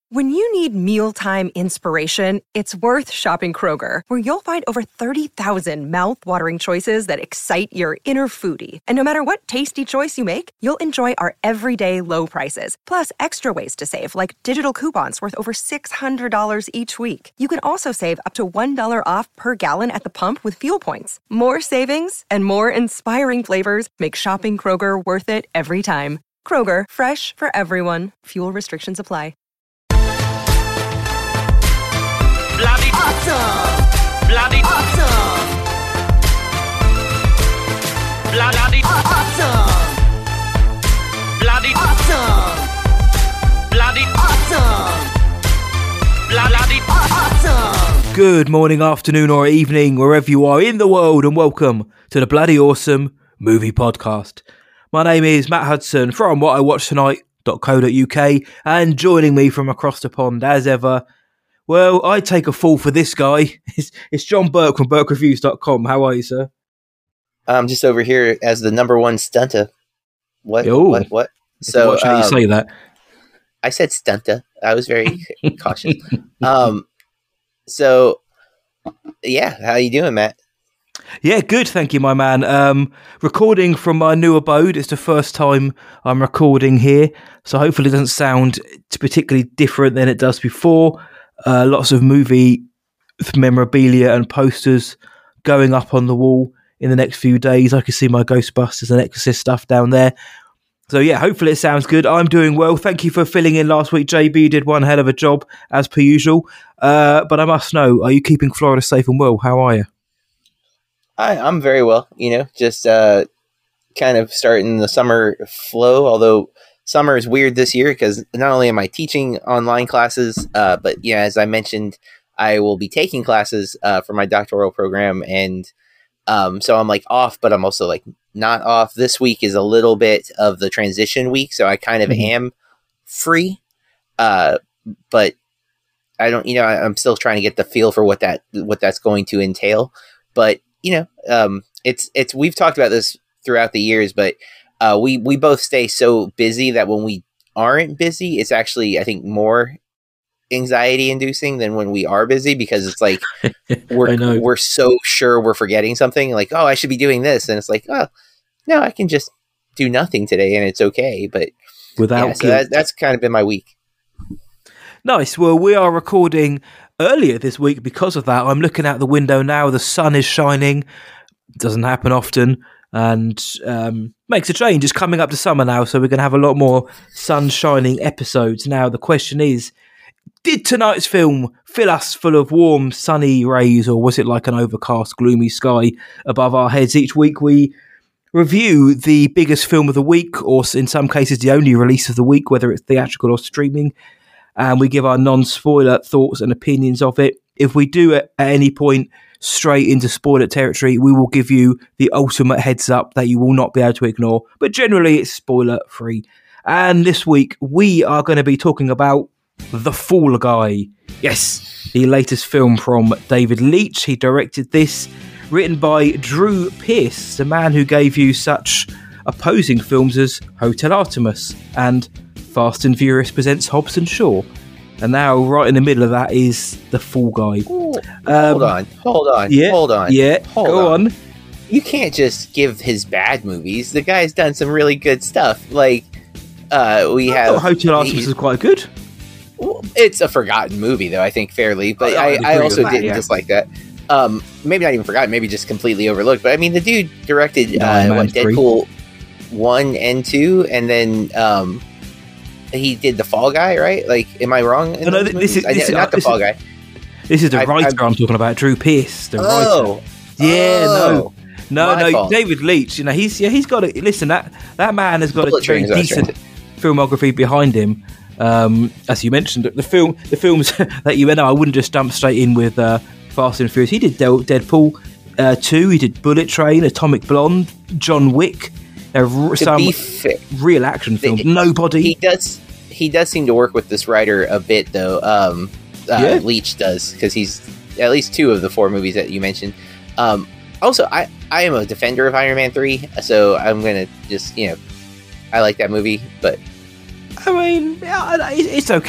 When you need mealtime inspiration, it's worth shopping Kroger, where you'll find over 30,000 mouth-watering choices that excite your inner foodie. And no matter what tasty choice you make, you'll enjoy our everyday low prices, plus extra ways to save, like digital coupons worth over $600 each week. You can also save up to $1 off per gallon at the pump with fuel points. More savings and more inspiring flavors make shopping Kroger worth it every time. Kroger, fresh for everyone. Fuel restrictions apply. Bloody awesome! Bloody awesome! Bloody awesome! Bloody awesome! Bloody awesome! Bloody awesome! Good morning, afternoon, or evening, wherever you are in the world, and welcome to the Bloody Awesome Movie Podcast. My name is Matt Hudson from whatIwatchtonight.co.uk, and joining me from across the pond, as ever, well, I take a fall for this guy. It's John Burke from BurkeReviews.com. How are you, sir? I'm just over here as the number one stunter. What? So, watch how you say that. I said stunter. I was very cautious. So, yeah, how you doing, Matt? Yeah, good, thank you, my man. Recording from my new abode. It's the first time I'm recording here, so hopefully it doesn't sound particularly different than it does before. Lots of movie memorabilia and posters going up on the wall in the next few days. I can see my Ghostbusters and Exorcist stuff down there. So yeah, hopefully it sounds good. I'm doing well. Thank you for filling in last week. JB did one hell of a job, as per usual. But I must know, are you keeping Florida safe and well? How are you? I'm very well. Just kind of starting the summer flow, although summer is weird this year because not only am I teaching online classes, but as I mentioned, I will be taking classes for my doctoral program, and so I'm like off, but I'm also like not off. This week is a little bit of the transition week, so I kind of am free, but I don't. I'm still trying to get the feel for what that's going to entail. But it's we've talked about this throughout the years, but we both stay so busy that when we aren't busy, it's actually, I think, more anxiety inducing than when we are busy, because it's like we're so sure we're forgetting something, like, oh, I should be doing this, and it's like, oh no, I can just do nothing today and it's okay. But that's kind of been my week. Nice. Well, we are recording earlier this week because of that. I'm looking out the window now. The sun is shining. Doesn't happen often. And makes a change. It's coming up to summer now, so we're going to have a lot more sun-shining episodes. Now, the question is, did tonight's film fill us full of warm, sunny rays, or was it like an overcast, gloomy sky above our heads? Each week we review the biggest film of the week, or in some cases the only release of the week, whether it's theatrical or streaming, and we give our non-spoiler thoughts and opinions of it. If we do at any point straight into spoiler territory, we will give you the ultimate heads up that you will not be able to ignore, but generally it's spoiler free. And this week we are going to be talking about The Fall Guy. Yes, the latest film from David Leitch. He directed this, written by Drew Pearce, the man who gave you such opposing films as Hotel Artemis and Fast and Furious Presents Hobbs and Shaw. And now, right in the middle of that is The Fall Guy. Hold on. Yeah, go on. You can't just give his bad movies. The guy's done some really good stuff. Like, Hotel Artemis is quite good. It's a forgotten movie, though, I think, fairly. But I also didn't dislike that. Maybe not even forgotten, maybe just completely overlooked. But I mean, the dude directed Deadpool 1 and 2, and then he did The Fall Guy, right? Like, am I wrong? No, this is not The Fall Guy. This is the writer I'm talking about, Drew Pearce, the writer. Yeah, no, David Leitch. He's got it. Listen, that man has got a very decent filmography behind him. As you mentioned, the films that you know, I wouldn't just jump straight in with Fast and Furious. He did Deadpool 2. He did Bullet Train, Atomic Blonde, John Wick. Some real action films. Nobody. He does seem to work with this writer a bit, though. Leitch does, because he's at least 2 of the 4 movies that you mentioned. Also, I am a defender of Iron Man 3, so I'm gonna just I like that movie, but I mean, it's okay.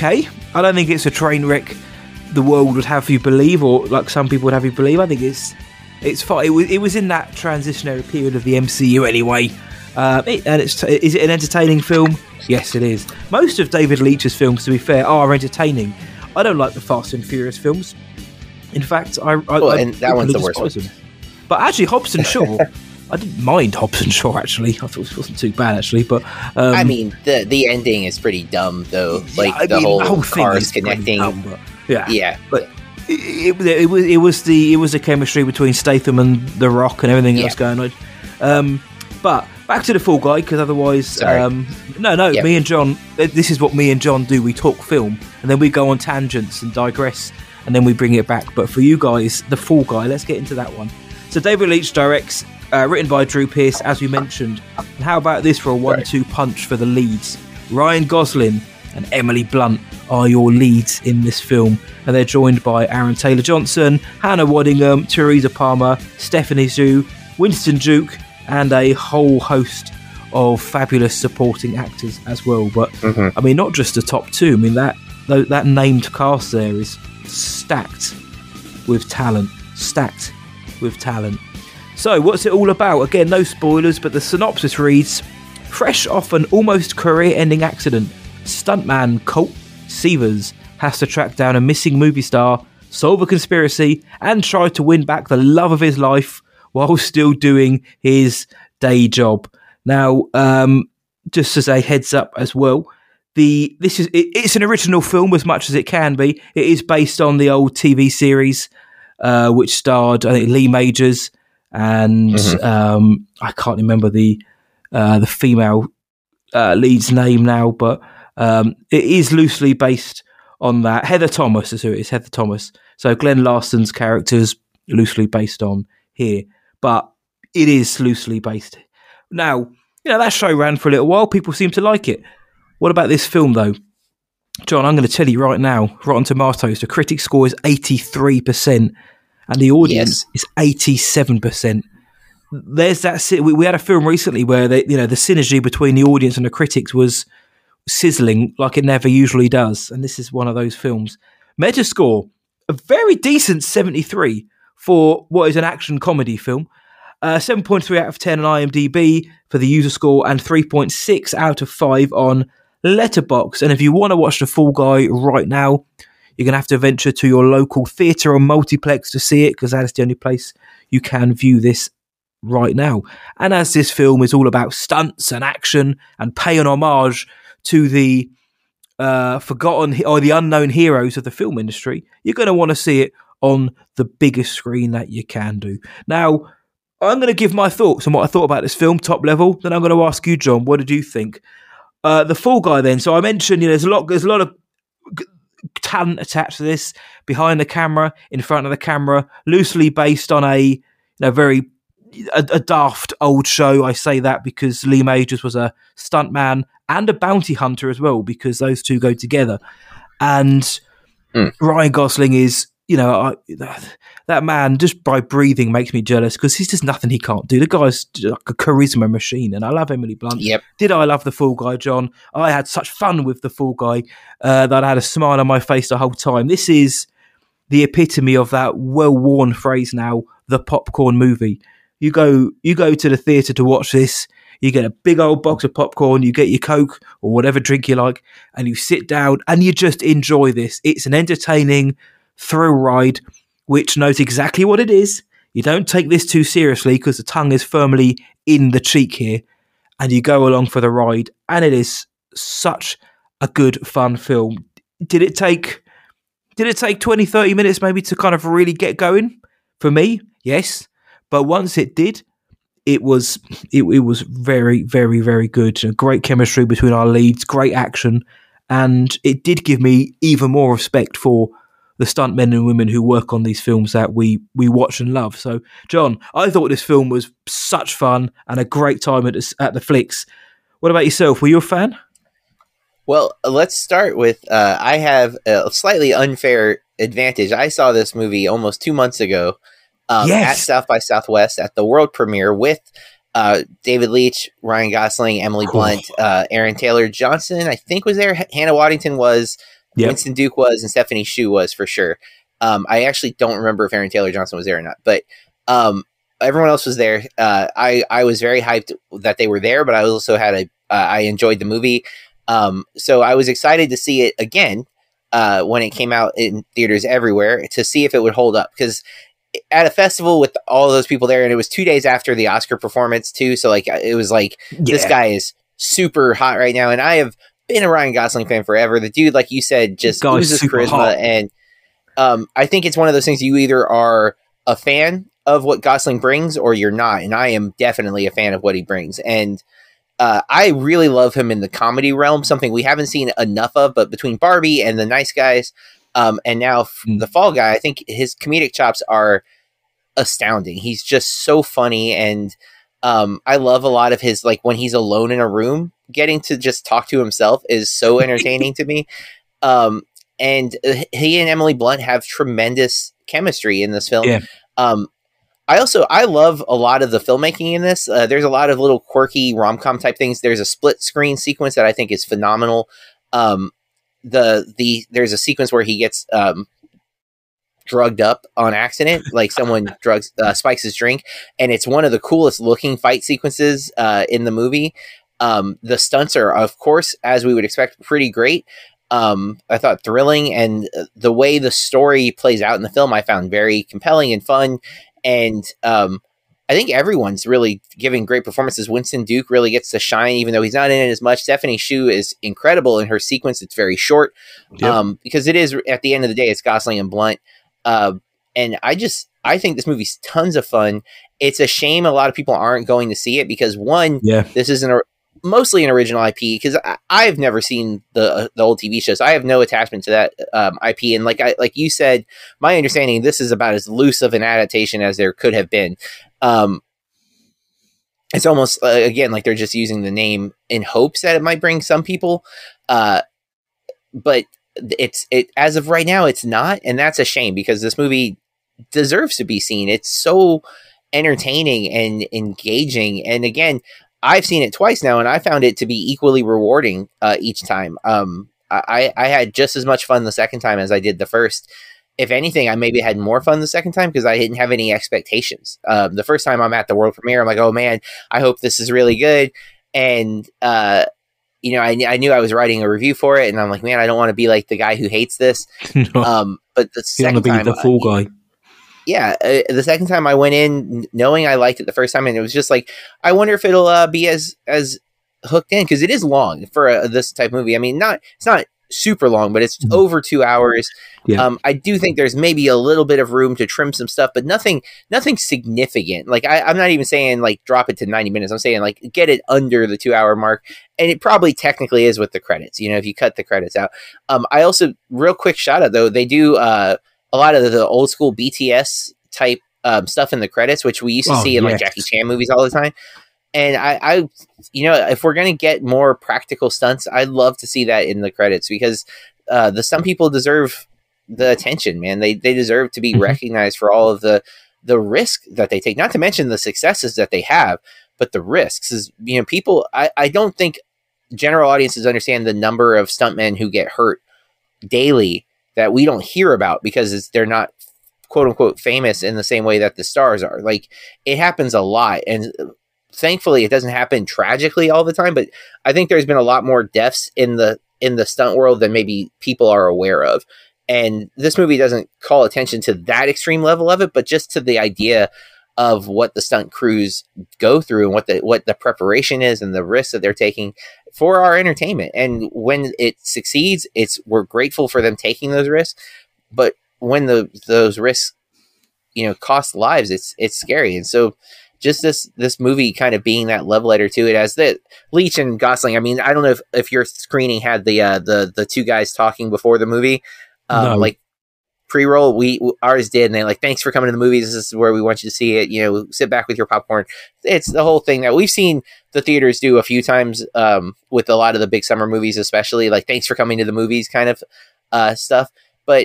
I don't think it's a train wreck the world would have you believe, or like some people would have you believe. I think it's fine. It was in that transitionary period of the MCU anyway. Is it an entertaining film? Yes, it is. Most of David Leitch's films, to be fair, are entertaining. I don't like the Fast and Furious films. In fact, and that one's the worst one. But actually, Hobbs and Shaw, I didn't mind Hobbs and Shaw, actually. I thought it wasn't too bad, actually. But I mean, the ending is pretty dumb, though. Like, the whole cars connecting. Dumb, but, yeah. But it was the chemistry between Statham and The Rock and everything else going on. But back to The Fall Guy, because otherwise... me and John... This is what me and John do. We talk film, and then we go on tangents and digress, and then we bring it back. But for you guys, The Fall Guy, let's get into that one. So David Leitch directs, written by Drew Pearce, as we mentioned. And how about this for a 1-2 punch for the leads? Ryan Gosling and Emily Blunt are your leads in this film, and they're joined by Aaron Taylor-Johnson, Hannah Waddingham, Teresa Palmer, Stephanie Zhu, Winston Duke, and a whole host of fabulous supporting actors as well. But I mean, not just the top two. I mean, that named cast there is stacked with talent. So, what's it all about? Again, no spoilers, but the synopsis reads: fresh off an almost career-ending accident, stuntman Colt Seavers has to track down a missing movie star, solve a conspiracy, and try to win back the love of his life while still doing his day job. Now, just as a heads up as well, it's an original film as much as it can be. It is based on the old TV series, which starred, I think, Lee Majors and I can't remember the female lead's name now, but it is loosely based on that. Heather Thomas is who it is. Heather Thomas. So Glenn Larson's character is loosely based on here, but it is loosely based. Now, that show ran for a little while. People seem to like it. What about this film, though? John, I'm going to tell you right now, Rotten Tomatoes, the critic score is 83%, and the audience is 87%. There's that. We had a film recently where the synergy between the audience and the critics was sizzling like it never usually does, and this is one of those films. Metascore, a very decent 73 for what is an action comedy film. 7.3 out of 10 on IMDb for the user score, and 3.6 out of 5 on Letterboxd. And if you want to watch The Fall Guy right now, you're going to have to venture to your local theatre or multiplex to see it, because that is the only place you can view this right now. And as this film is all about stunts and action and paying homage to the forgotten or the unknown heroes of the film industry, you're going to want to see it on the biggest screen that you can do. Now, I'm going to give my thoughts on what I thought about this film, top level. Then I'm going to ask you, John, what did you think? The Fall Guy, then. So I mentioned, there's a lot of talent attached to this, behind the camera, in front of the camera, loosely based on a daft old show. I say that because Lee Majors was a stuntman and a bounty hunter as well, because those two go together. And Ryan Gosling is, that man, just by breathing, makes me jealous, because he's just nothing he can't do. The guy's like a charisma machine, and I love Emily Blunt. Yep. Did I love The Fall Guy, John? I had such fun with The Fall Guy that I had a smile on my face the whole time. This is the epitome of that well-worn phrase now, the popcorn movie. You go to the theatre to watch this, you get a big old box of popcorn, you get your Coke or whatever drink you like, and you sit down and you just enjoy this. It's an entertaining thrill ride, which knows exactly what it is. You don't take this too seriously, because the tongue is firmly in the cheek here, and you go along for the ride, and it is such a good, fun film. Did it take 20, 30 minutes maybe to kind of really get going? For me, yes. But once it did, it was very, very, very good. Great chemistry between our leads, great action, and it did give me even more respect for the stuntmen and women who work on these films that we watch and love. So, John, I thought this film was such fun and a great time at the flicks. What about yourself? Were you a fan? Well, let's start with I have a slightly unfair advantage. I saw this movie almost 2 months ago at South by Southwest at the world premiere with David Leitch, Ryan Gosling, Emily Blunt, Aaron Taylor-Johnson, I think was there. Hannah Waddingham was. Yep. Winston Duke was, and Stephanie Hsu was for sure. I actually don't remember if Aaron Taylor Johnson was there or not, but everyone else was there. I was very hyped that they were there, but I also had I enjoyed the movie. So I was excited to see it again when it came out in theaters everywhere, to see if it would hold up, because at a festival with all those people there, and it was 2 days after the Oscar performance too. So like, it was like, this guy is super hot right now. And I have been a Ryan Gosling fan forever. The dude, like you said, just oozes charisma. Hot. And I think it's one of those things, you either are a fan of what Gosling brings or you're not. And I am definitely a fan of what he brings. And I really love him in the comedy realm, something we haven't seen enough of, but between Barbie and The Nice Guys, and now The Fall Guy, I think his comedic chops are astounding. He's just so funny. And I love a lot of his, like when he's alone in a room, getting to just talk to himself is so entertaining to me. And he and Emily Blunt have tremendous chemistry in this film. Yeah. I love a lot of the filmmaking in this. There's a lot of little quirky rom-com type things. There's a split screen sequence that I think is phenomenal. There's a sequence where he gets drugged up on accident, like someone spikes his drink, and it's one of the coolest looking fight sequences in the movie. The stunts are, of course, as we would expect, pretty great. I thought thrilling, and the way the story plays out in the film I found very compelling and fun. And I think everyone's really giving great performances. Winston Duke really gets to shine, even though he's not in it as much. Stephanie Hsu is incredible in her sequence. It's very short, because it is, at the end of the day, it's Gosling and Blunt. And I think this movie's tons of fun. It's a shame a lot of people aren't going to see it, because this isn't mostly an original IP, because I've never seen the old TV shows. I have no attachment to that IP, and like you said, my understanding, this is about as loose of an adaptation as there could have been. It's almost again like they're just using the name in hopes that it might bring some people, but it as of right now it's not, and that's a shame, because this movie deserves to be seen. It's so entertaining and engaging, and again, I've seen it twice now, and I found it to be equally rewarding each time. I had just as much fun the second time as I did the first. If anything, I maybe had more fun the second time because I didn't have any expectations. The first time I'm at the world premiere, I'm like, oh man, I hope this is really good. And, I knew I was writing a review for it, and I'm like, man, I don't want to be like the guy who hates this. No. But the second time, the fool guy. Yeah, the second time I went in knowing I liked it the first time, and it was just like, I wonder if it'll be as hooked in, because it is long for this type of movie. I mean, it's not super long, but it's over 2 hours. Yeah. I do think there's maybe a little bit of room to trim some stuff, but nothing significant. Like I'm not even saying like drop it to 90 minutes. I'm saying like get it under the 2 hour mark, and it probably technically is with the credits. If you cut the credits out. I also, real quick shout out though, they do a lot of the old school BTS type stuff in the credits, which we used to see in like Jackie Chan movies all the time. And I if we're going to get more practical stunts, I'd love to see that in the credits, because the stunt people deserve the attention, man. They deserve to be recognized for all of the risk that they take, not to mention the successes that they have, but the risks is, people, I don't think general audiences understand the number of stuntmen who get hurt daily that we don't hear about because they're not quote unquote famous in the same way that the stars are. Like, it happens a lot, and thankfully it doesn't happen tragically all the time, but I think there's been a lot more deaths in the stunt world than maybe people are aware of. And this movie doesn't call attention to that extreme level of it, but just to the idea of what the stunt crews go through and what the preparation is and the risks that they're taking for our entertainment. And when it succeeds, we're grateful for them taking those risks. But when those risks, cost lives, it's scary. And so just this movie kind of being that love letter to it, as the Leach and Gosling. I mean, I don't know if your screening had the two guys talking before the movie, No. Like pre-roll. Ours did, and they like, thanks for coming to the movies. This is where we want you to see it. Sit back with your popcorn. It's the whole thing that we've seen the theaters do a few times with a lot of the big summer movies, especially like thanks for coming to the movies kind of stuff. But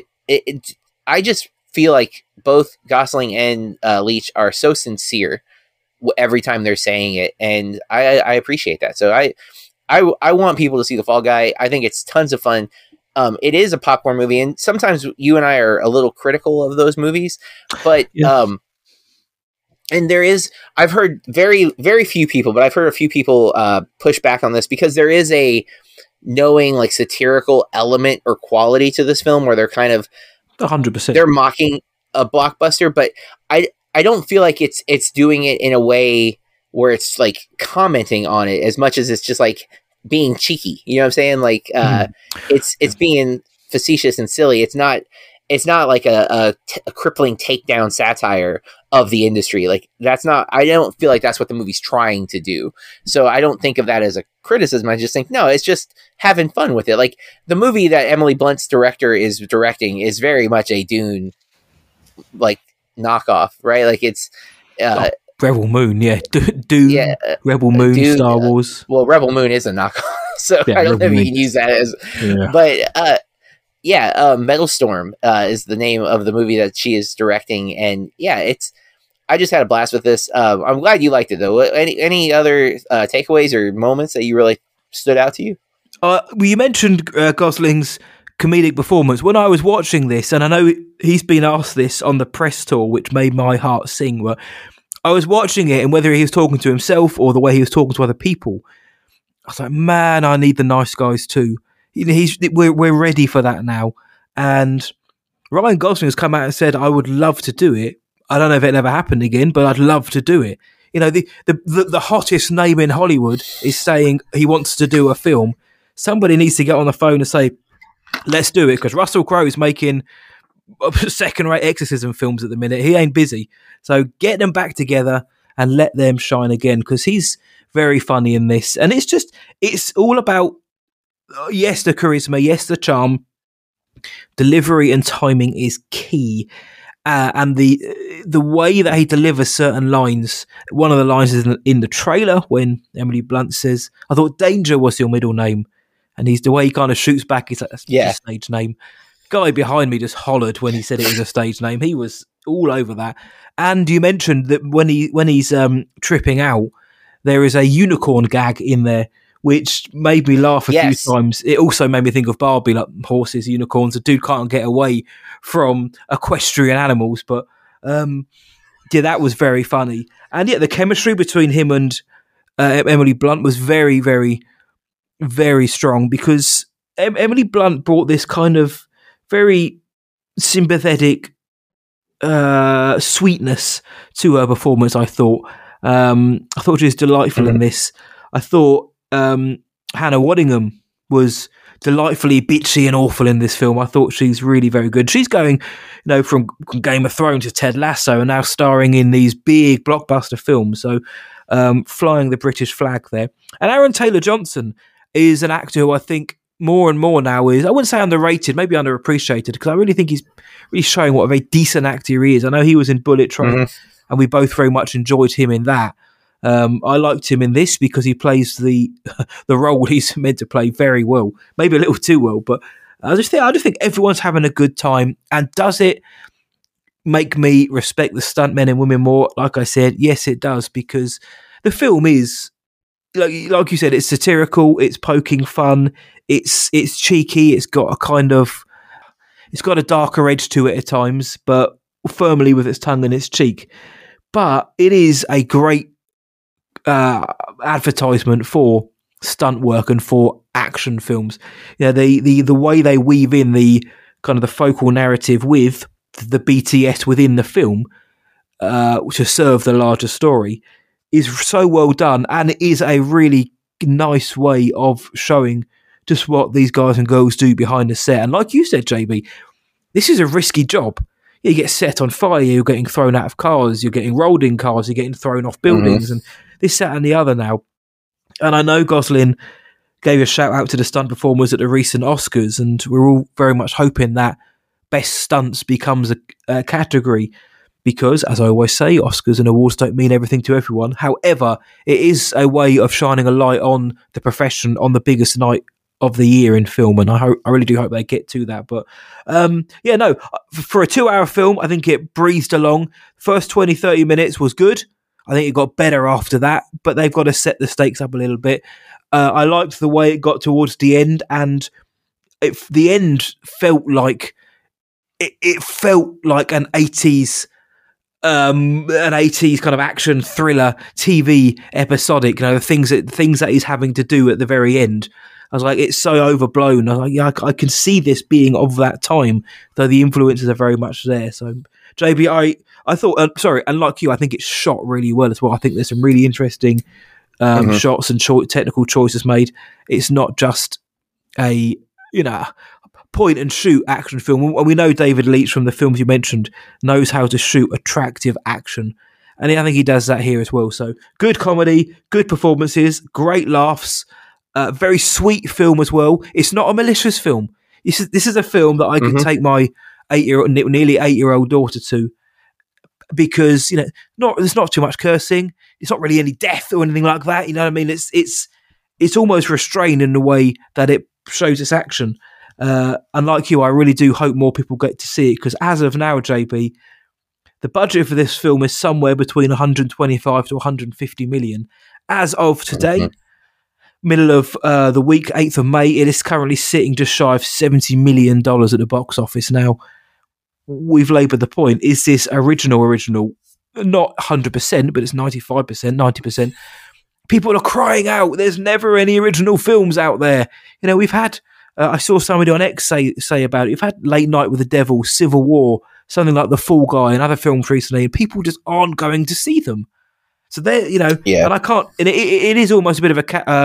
I just feel like both Gosling and Leach are so sincere every time they're saying it, and I appreciate that. So I want people to see The Fall Guy. I think it's tons of fun. it is a popcorn movie, and sometimes you and I are a little critical of those movies, but and there is, I've heard very, very few people, but I've heard a few people push back on this because there is a knowing like satirical element or quality to this film where they're kind of 100%. They're mocking a blockbuster, but I don't feel like it's doing it in a way where it's like commenting on it as much as it's just like being cheeky. You know what I'm saying? Like it's being facetious and silly. It's not like a crippling takedown satire of the industry. Like I don't feel like that's what the movie's trying to do. So I don't think of that as a criticism. I just think, no, it's just having fun with it. Like the movie that Emily Blunt's director is directing is very much a Dune like knockoff, right? Like it's Rebel Moon, yeah. Dune, yeah, Rebel Moon, Dune, Star Wars. Well, Rebel Moon is a knockoff, so Yeah, I don't know Rebel if you Moon. can use that as. Yeah. But Metal Storm is the name of the movie that she is directing, and yeah, I just had a blast with this. I'm glad you liked it though. Any other takeaways or moments that you really stood out to you? Well, you mentioned Gosling's comedic performance. When I was watching this, and I know he's been asked this on the press tour, which made my heart sing, but I was watching it, and whether he was talking to himself or the way he was talking to other people, I was like, man, I need the nice guys too. You know, we're ready for that now. And Ryan Gosling has come out and said, I would love to do it. I don't know if it ever happened again, but I'd love to do it. You know, the hottest name in Hollywood is saying he wants to do a film. Somebody needs to get on the phone and say, let's do it, because Russell Crowe is making second-rate exorcism films at the minute. He ain't busy. So get them back together and let them shine again, because he's very funny in this. And it's all about, yes, the charisma, yes, the charm. Delivery and timing is key. And the way that he delivers certain lines, one of the lines is in the trailer when Emily Blunt says, I thought Danger was your middle name. And the way he kind of shoots back, he's like, that's just a stage name. Guy behind me just hollered when he said it was a stage name. He was all over that. And you mentioned that when he's tripping out, there is a unicorn gag in there, which made me laugh a few times. It also made me think of Barbie, like horses, unicorns. The dude can't get away from equestrian animals. But that was very funny. And the chemistry between him and Emily Blunt was very, very, very strong, because Emily Blunt brought this kind of very sympathetic sweetness to her performance, I thought. I thought she was delightful in this. I thought Hannah Waddingham was delightfully bitchy and awful in this film. I thought she's really very good. She's going, from Game of Thrones to Ted Lasso and now starring in these big blockbuster films. So flying the British flag there. And Aaron Taylor-Johnson is an actor who I think more and more now is, I wouldn't say underrated, maybe underappreciated, because I really think he's really showing what a very decent actor he is. I know he was in Bullet Train, and we both very much enjoyed him in that. I liked him in this because he plays the role he's meant to play very well, maybe a little too well. But I just think everyone's having a good time. And does it make me respect the stuntmen and women more? Like I said, yes, it does, because the film is, like you said, it's satirical, it's poking fun, it's cheeky, it's got a darker edge to it at times, but firmly with its tongue in its cheek. But it is a great advertisement for stunt work and for action films. The way they weave in the kind of the focal narrative with the BTS within the film to serve the larger story is so well done, and it is a really nice way of showing just what these guys and girls do behind the set. And like you said, JB, this is a risky job. You get set on fire, you're getting thrown out of cars, you're getting rolled in cars, you're getting thrown off buildings, and this, that, and the other now. And I know Gosling gave a shout out to the stunt performers at the recent Oscars, and we're all very much hoping that best stunts becomes a category, because, as I always say, Oscars and awards don't mean everything to everyone. However, it is a way of shining a light on the profession on the biggest night of the year in film, and I really do hope they get to that. But for a 2-hour film, I think it breezed along. First 20-30 minutes was good. I think it got better after that, but they've got to set the stakes up a little bit. I liked the way it got towards the end, and the end felt like it felt like an 80s kind of action thriller TV episodic. You know, the things that he's having to do at the very end. I was like, it's so overblown. I was like, yeah, I can see this being of that time, though the influences are very much there. So, JB, I thought, sorry, and like you, I think it's shot really well as well. I think there's some really interesting shots and technical choices made. It's not just a, point and shoot action film. And we know David Leitch from the films you mentioned knows how to shoot attractive action. And I think he does that here as well. So good comedy, good performances, great laughs, very sweet film as well. It's not a malicious film. This is a film that I could take my nearly 8-year-old daughter to, because there's not too much cursing. It's not really any death or anything like that. You know what I mean? It's almost restrained in the way that it shows its action. And like you, I really do hope more people get to see it, because as of now, JB, the budget for this film is somewhere between 125 to 150 million. As of today, middle of the week, 8th of May, it is currently sitting just shy of $70 million at the box office. Now, we've laboured the point. Is this original? Not 100%, but it's 95%, 90%. People are crying out, there's never any original films out there. We've had, I saw somebody on X say about it, we've had Late Night with the Devil, Civil War, something like The Fall Guy and other films recently, and people just aren't going to see them. So they're, and I can't, and it is almost a bit of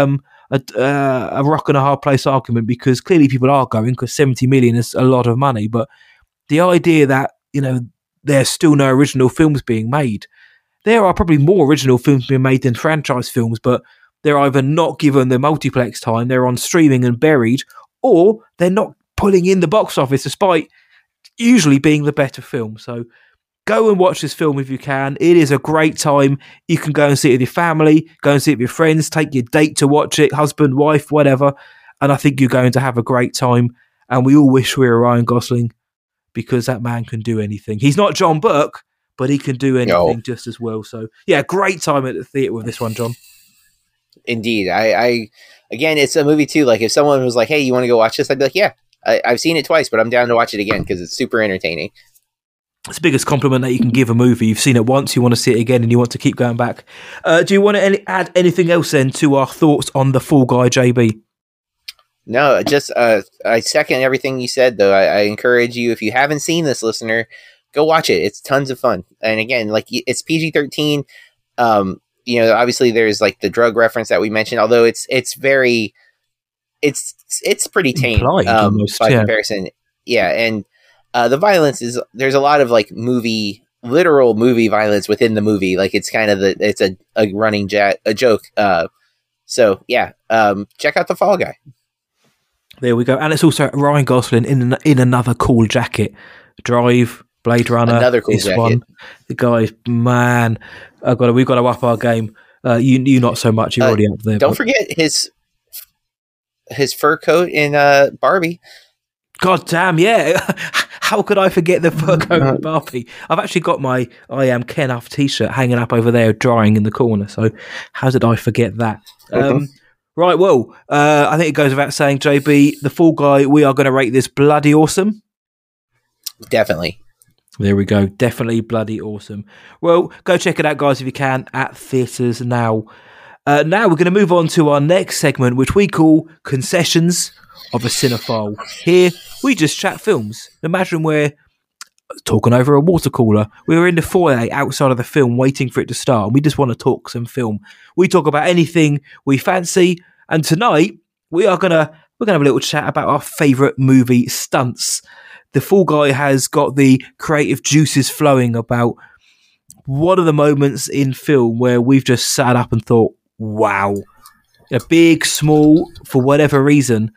a rock and a hard place argument, because clearly people are going, because 70 million is a lot of money. But the idea that, there's still no original films being made. There are probably more original films being made than franchise films, but they're either not given the multiplex time, they're on streaming and buried, or they're not pulling in the box office despite usually being the better film. So go and watch this film if you can. It is a great time. You can go and see it with your family, go and see it with your friends, take your date to watch it, husband, wife, whatever. And I think you're going to have a great time. And we all wish we were Ryan Gosling, because that man can do anything. He's not John Burke, but he can do anything just as well. So, yeah, great time at the theatre with this one, John. Indeed. Again, it's a movie too. Like, if someone was like, hey, you want to go watch this? I'd be like, yeah, I've seen it twice, but I'm down to watch it again, because it's super entertaining. It's the biggest compliment that you can give a movie. You've seen it once, you want to see it again, and you want to keep going back. Do you want to add anything else then to our thoughts on The Fall Guy, JB? No, just I second everything you said, though. I encourage you, if you haven't seen this, listener, go watch it. It's tons of fun. And again, like, it's PG-13. Obviously there's like the drug reference that we mentioned, although it's pretty tame by comparison. Yeah, and the violence there's a lot of like literal movie violence within the movie. Like, it's kind of it's a running joke. So yeah, check out The Fall Guy. There we go. And it's also Ryan Gosling in another cool jacket. Drive, Blade Runner, another cool jacket. One. The guys, man, we've got to up our game. You not so much. You're already up there. Don't forget his fur coat in Barbie. God damn, yeah. How could I forget the fur coat in Barbie? I've actually got my I Am Ken Uff t-shirt hanging up over there, drying in the corner. So how did I forget that? Right, well, I think it goes without saying, JB, The Fall Guy, we are going to rate this bloody awesome. Definitely. There we go. Definitely bloody awesome. Well, go check it out, guys, if you can, at theatres now. Now we're going to move on to our next segment, which we call Concessions of a Cinephile. Here, we just chat films. Imagine we're talking over a water cooler. We were in the foyer outside of the film waiting for it to start, and we just want to talk some film. We talk about anything we fancy, and tonight we're gonna have a little chat about our favourite movie stunts. The Fall Guy has got the creative juices flowing about what are the moments in film where we've just sat up and thought, wow. Big, small, for whatever reason.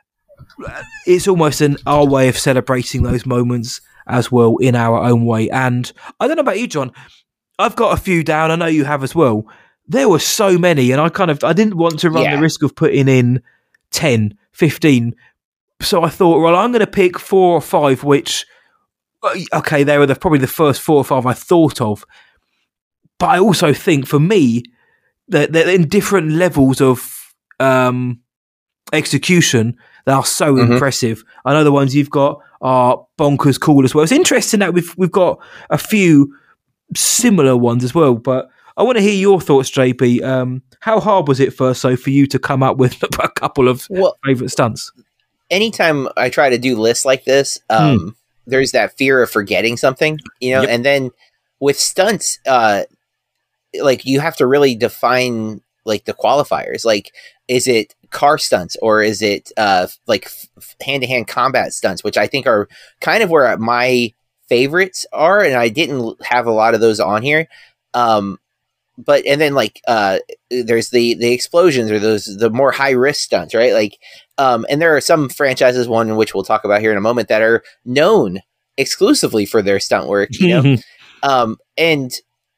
It's almost our way of celebrating those moments as well in our own way. And I don't know about you, John. I've got a few down. I know you have as well. There were so many, and I didn't want to run the risk of putting in 10, 15. So I thought, well, I'm going to pick 4 or 5, which, okay, they were probably the first 4 or 5 I thought of. But I also think, for me, that in different levels of execution, They are so Mhm. impressive. I know the ones you've got are bonkers cool as well. It's interesting that we've got a few similar ones as well, but I want to hear your thoughts, JP. How hard was it first, so for you to come up with a couple of Well, favourite stunts? anytime I try to do lists like this, there's that fear of forgetting something, Yep. and then with stunts, like you have to really define like the qualifiers. Like, is it car stunts or is it like hand-to-hand combat stunts, which I think are kind of where my favorites are, and I didn't have a lot of those on here. But and then like there's the explosions or the more high risk stunts, right? Like and there are some franchises, one in which we'll talk about here in a moment, that are known exclusively for their stunt work, and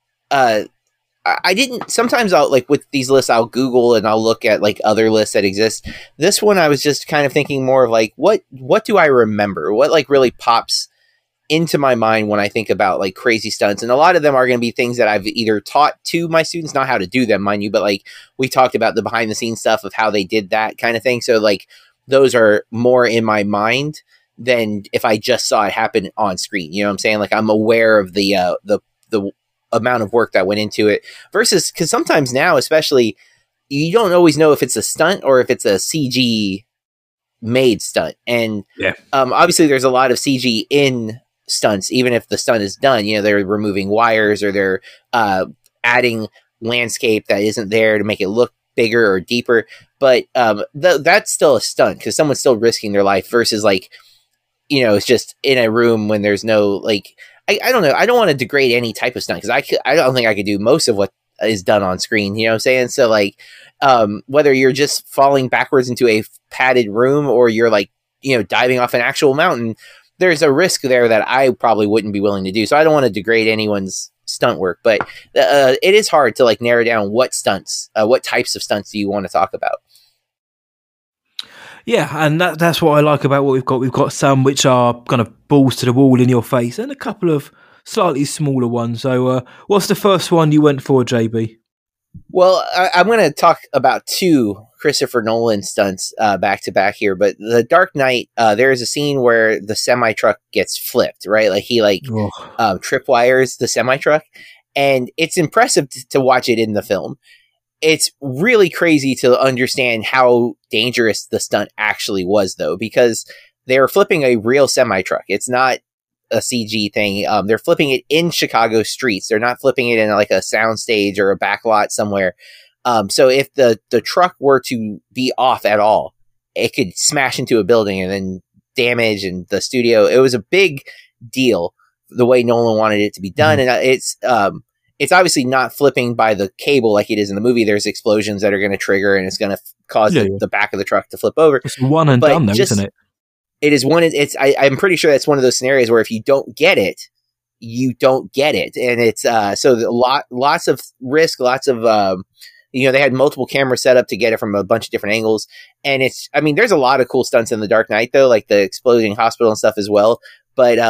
I didn't. Sometimes I'll like with these lists, I'll Google and I'll look at like other lists that exist. This one, I was just kind of thinking more of like what do I remember? What like really pops into my mind when I think about like crazy stunts, and a lot of them are going to be things that I've either taught to my students, not how to do them, mind you, but like we talked about the behind the scenes stuff of how they did that kind of thing. So like those are more in my mind than if I just saw it happen on screen. You know what I'm saying? Like I'm aware of the amount of work that went into it versus because sometimes now, especially, you don't always know if it's a stunt or if it's a CG made stunt. And obviously there's a lot of CG in stunts, even if the stunt is done. They're removing wires or they're adding landscape that isn't there to make it look bigger or deeper, but that's still a stunt because someone's still risking their life versus like it's just in a room when there's no like I don't know, I don't want to degrade any type of stunt because I don't think I could do most of what is done on screen, you know what I'm saying? So like whether you're just falling backwards into a padded room or you're like diving off an actual mountain, there's a risk there that I probably wouldn't be willing to do. So I don't want to degrade anyone's stunt work, but it is hard to like narrow down what stunts, what types of stunts do you want to talk about? Yeah, and that's what I like about what we've got. We've got some which are kind of balls to the wall in your face and a couple of slightly smaller ones. So what's the first one you went for, JB? Well, I'm going to talk about two Christopher Nolan stunts back to back here, but The Dark Knight, there is a scene where the semi truck gets flipped, right? Like he tripwires the semi truck, and it's impressive to watch it in the film. It's really crazy to understand how dangerous the stunt actually was, though, because they were flipping a real semi truck. It's not a CG thing. They're flipping it in Chicago streets. They're not flipping it in like a sound stage or a back lot somewhere. So if the truck were to be off at all, it could smash into a building and then damage and the studio. It was a big deal the way Nolan wanted it to be done. And it's obviously not flipping by the cable like it is in the movie. There's explosions that are going to trigger and it's going to cause the back of the truck to flip over. It's one and done though, isn't it? It is one. I'm pretty sure that's one of those scenarios where if you don't get it, you don't get it. And it's lots of risk, lots of, they had multiple cameras set up to get it from a bunch of different angles. And there's a lot of cool stunts in The Dark Knight though, like the exploding hospital and stuff as well. But,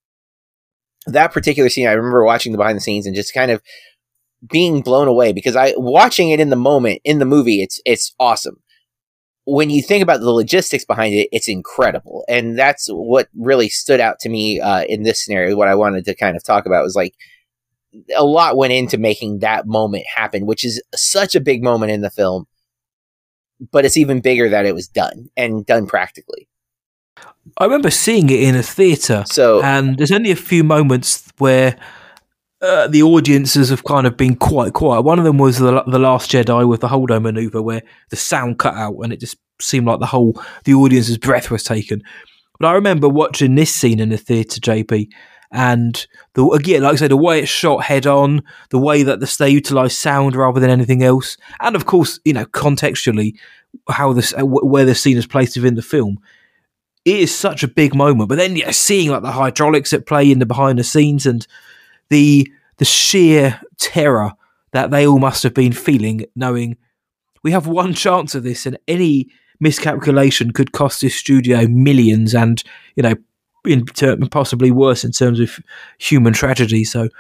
that particular scene, I remember watching the behind the scenes and just kind of being blown away because watching it in the moment in the movie, it's awesome. When you think about the logistics behind it, it's incredible. And that's what really stood out to me in this scenario. What I wanted to kind of talk about was like a lot went into making that moment happen, which is such a big moment in the film, but it's even bigger that it was done and done practically. I remember seeing it in a theatre, and there's only a few moments where the audiences have kind of been quite quiet. One of them was the Last Jedi with the Holdo maneuver, where the sound cut out, and it just seemed like the audience's breath was taken. But I remember watching this scene in the theatre, JP, and again, like I said, the way it's shot head on, the way that they utilise sound rather than anything else, and of course, contextually, where the scene is placed within the film. It is such a big moment, but then seeing like the hydraulics at play in the behind the scenes and the sheer terror that they all must have been feeling, knowing we have one chance of this, and any miscalculation could cost this studio millions, and possibly worse in terms of human tragedy. So,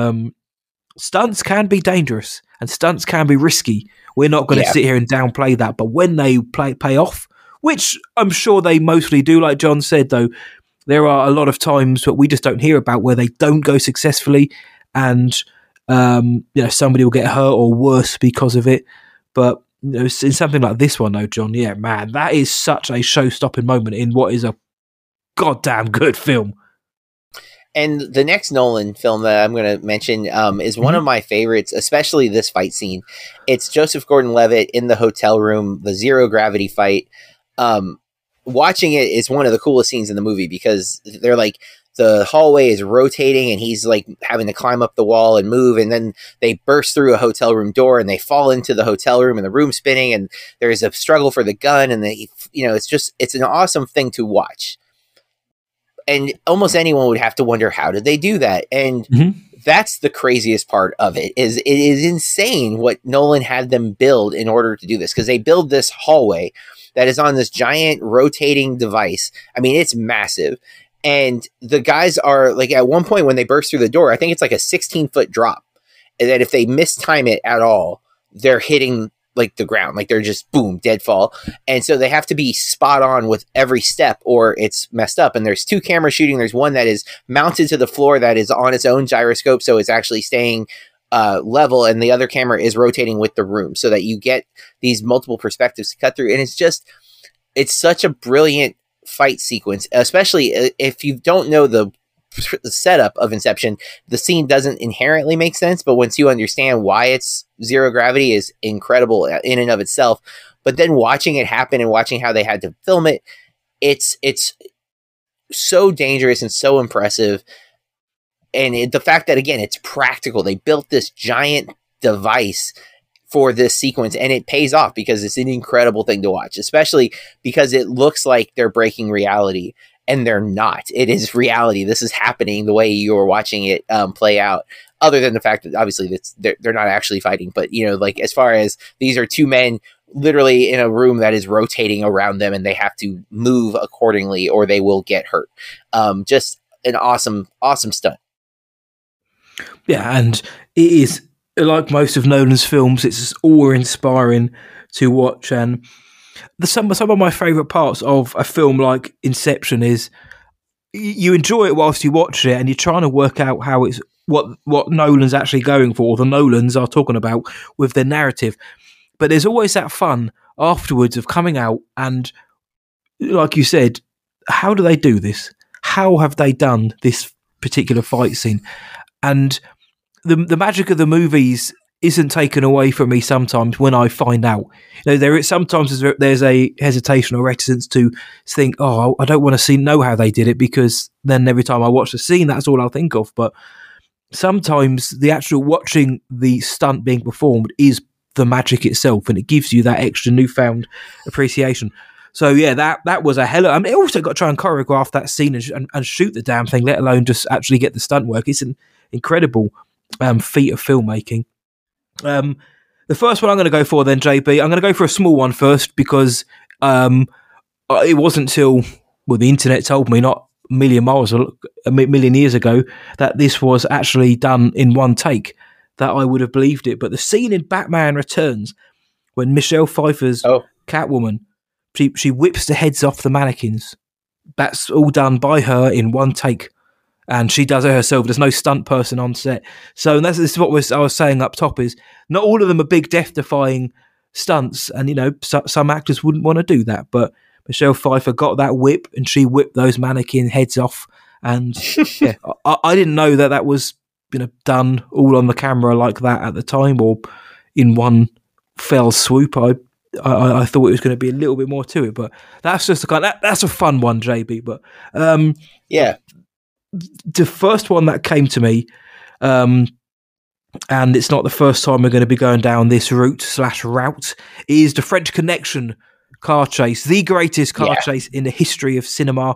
stunts can be dangerous and stunts can be risky. We're not going to sit here and downplay that, but when they pay off, which I'm sure they mostly do. Like John said, though, there are a lot of times that we just don't hear about where they don't go successfully, and somebody will get hurt or worse because of it. But in something like this one, though, John, yeah, man, that is such a show-stopping moment in what is a goddamn good film. And the next Nolan film that I'm going to mention is one of my favorites, especially this fight scene. It's Joseph Gordon-Levitt in the hotel room, the zero gravity fight. Watching it is one of the coolest scenes in the movie because they're like, the hallway is rotating and he's like having to climb up the wall and move. And then they burst through a hotel room door and they fall into the hotel room and the room's spinning and there's a struggle for the gun. And it's an awesome thing to watch. And almost anyone would have to wonder, how did they do that? And that's the craziest part of it is insane what Nolan had them build in order to do this. Because they build this hallway that is on this giant rotating device. I mean, it's massive. And the guys are like, at one point when they burst through the door, I think it's like a 16-foot drop. And that if they mistime it at all, they're hitting like the ground, like they're just boom, dead fall. And so they have to be spot on with every step or it's messed up. And there's two cameras shooting. There's one that is mounted to the floor that is on its own gyroscope. So it's actually staying level. And the other camera is rotating with the room so that you get these multiple perspectives to cut through. And it's such a brilliant fight sequence, especially if you don't know the setup of Inception. The scene doesn't inherently make sense, but once you understand why it's zero gravity is incredible in and of itself. But then watching it happen and watching how they had to film it, it's so dangerous and so impressive. And the fact that, again, it's practical. They built this giant device for this sequence and it pays off because it's an incredible thing to watch, especially because it looks like they're breaking reality. And they're not. It is reality. This is happening the way you are watching it play out. Other than the fact that obviously they're not actually fighting, but like as far as these are two men literally in a room that is rotating around them, and they have to move accordingly or they will get hurt. Just an awesome stunt. Yeah, and it is like most of Nolan's films. It's awe-inspiring to watch, and some of my favourite parts of a film like Inception is you enjoy it whilst you watch it and you're trying to work out how it's what Nolan's actually going for, or the Nolans are talking about with their narrative. But there's always that fun afterwards of coming out and, like you said, how do they do this? How have they done this particular fight scene? And the magic of the movies isn't taken away from me sometimes when I find out. There is sometimes there's a hesitation or reticence to think, oh, I don't want to know how they did it, because then every time I watch the scene, that's all I'll think of. But sometimes the actual watching the stunt being performed is the magic itself, and it gives you that extra newfound appreciation. So yeah, that was a hell of... I mean, it also got to try and choreograph that scene and shoot the damn thing, let alone just actually get the stunt work. It's an incredible feat of filmmaking. The first one I'm going to go for then, JB, I'm going to go for a small one first, because it wasn't till, the internet told me not a million years ago that this was actually done in one take that I would have believed it. But the scene in Batman Returns when Michelle Pfeiffer's Catwoman, she whips the heads off the mannequins. That's all done by her in one take. And she does it herself. There's no stunt person on set. So this is what I was saying up top, is not all of them are big death-defying stunts. And, some actors wouldn't want to do that. But Michelle Pfeiffer got that whip and she whipped those mannequin heads off. And yeah, I didn't know that was done all on the camera like that at the time, or in one fell swoop. I thought it was going to be a little bit more to it. But that's just that's a fun one, JB. But yeah. The first one that came to me, and it's not the first time we're going to be going down this route, is the French Connection car chase, the greatest car chase in the history of cinema,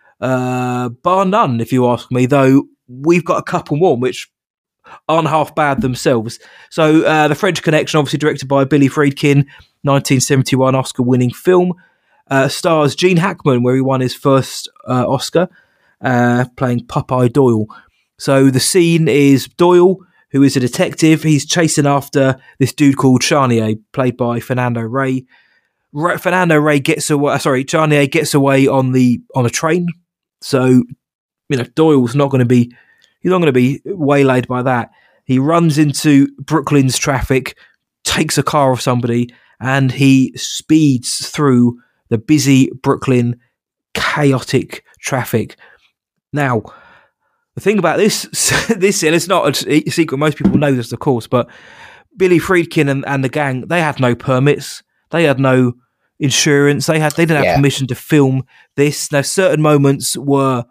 bar none, if you ask me, though we've got a couple more which aren't half bad themselves. So the French Connection, obviously directed by Billy Friedkin, 1971 Oscar-winning film, stars Gene Hackman, where he won his first Oscar, playing Popeye Doyle. So the scene is Doyle, who is a detective. He's chasing after this dude called Charnier, played by Fernando Rey, Fernando Rey gets away. Sorry, Charnier gets away on a train. So Doyle's not going to be. He's not going to be waylaid by that. He runs into Brooklyn's traffic, takes a car of somebody, and he speeds through the busy Brooklyn chaotic traffic. Now, the thing about this, and it's not a secret, most people know this, of course, but Billy Friedkin and the gang, they had no permits, they had no insurance, they didn't have permission to film this. Now, certain moments were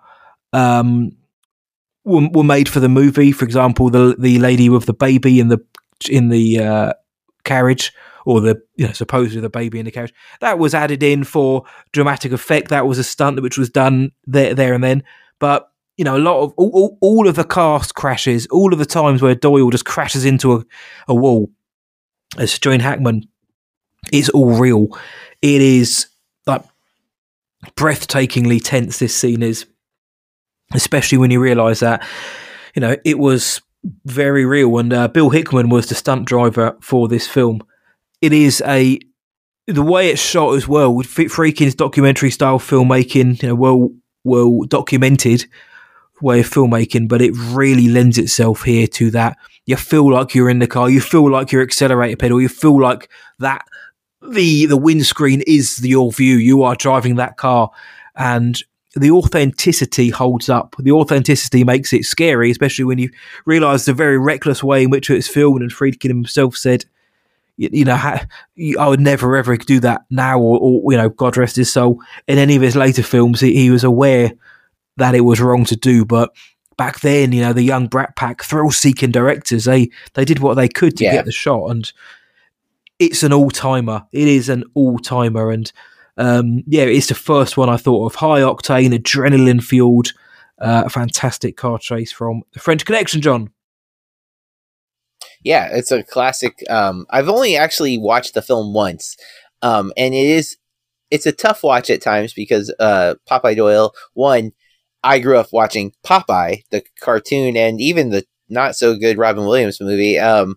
made for the movie. For example, the lady with the baby in the carriage, or supposedly the baby in the carriage, that was added in for dramatic effect. That was a stunt which was done there and then. But a lot of all of the cast crashes, all of the times where Doyle just crashes into a wall as Gene Hackman, it's all real. It is like breathtakingly tense. This scene is, especially when you realise that it was very real. And Bill Hickman was the stunt driver for this film. It is the way it's shot as well, with Friedkin's documentary style filmmaking, well documented way of filmmaking, but it really lends itself here to that. You feel like you're in the car, you feel like your accelerator pedal, you feel like that the windscreen is your view, you are driving that car, and the authenticity holds up. The authenticity makes it scary, especially when you realise the very reckless way in which it's filmed. And Friedkin himself said, I would never ever do that now, or God rest his soul. In any of his later films, he was aware that it was wrong to do, but back then, the young Brat Pack, thrill-seeking directors, they did what they could to get the shot, and it's an all-timer. It is an all-timer, and it's the first one I thought of. High-octane, adrenaline-fueled, fantastic car chase from The French Connection, John. Yeah, it's a classic. I've only actually watched the film once, and it's a tough watch at times because Popeye Doyle, one, I grew up watching Popeye, the cartoon, and even the not so good Robin Williams movie.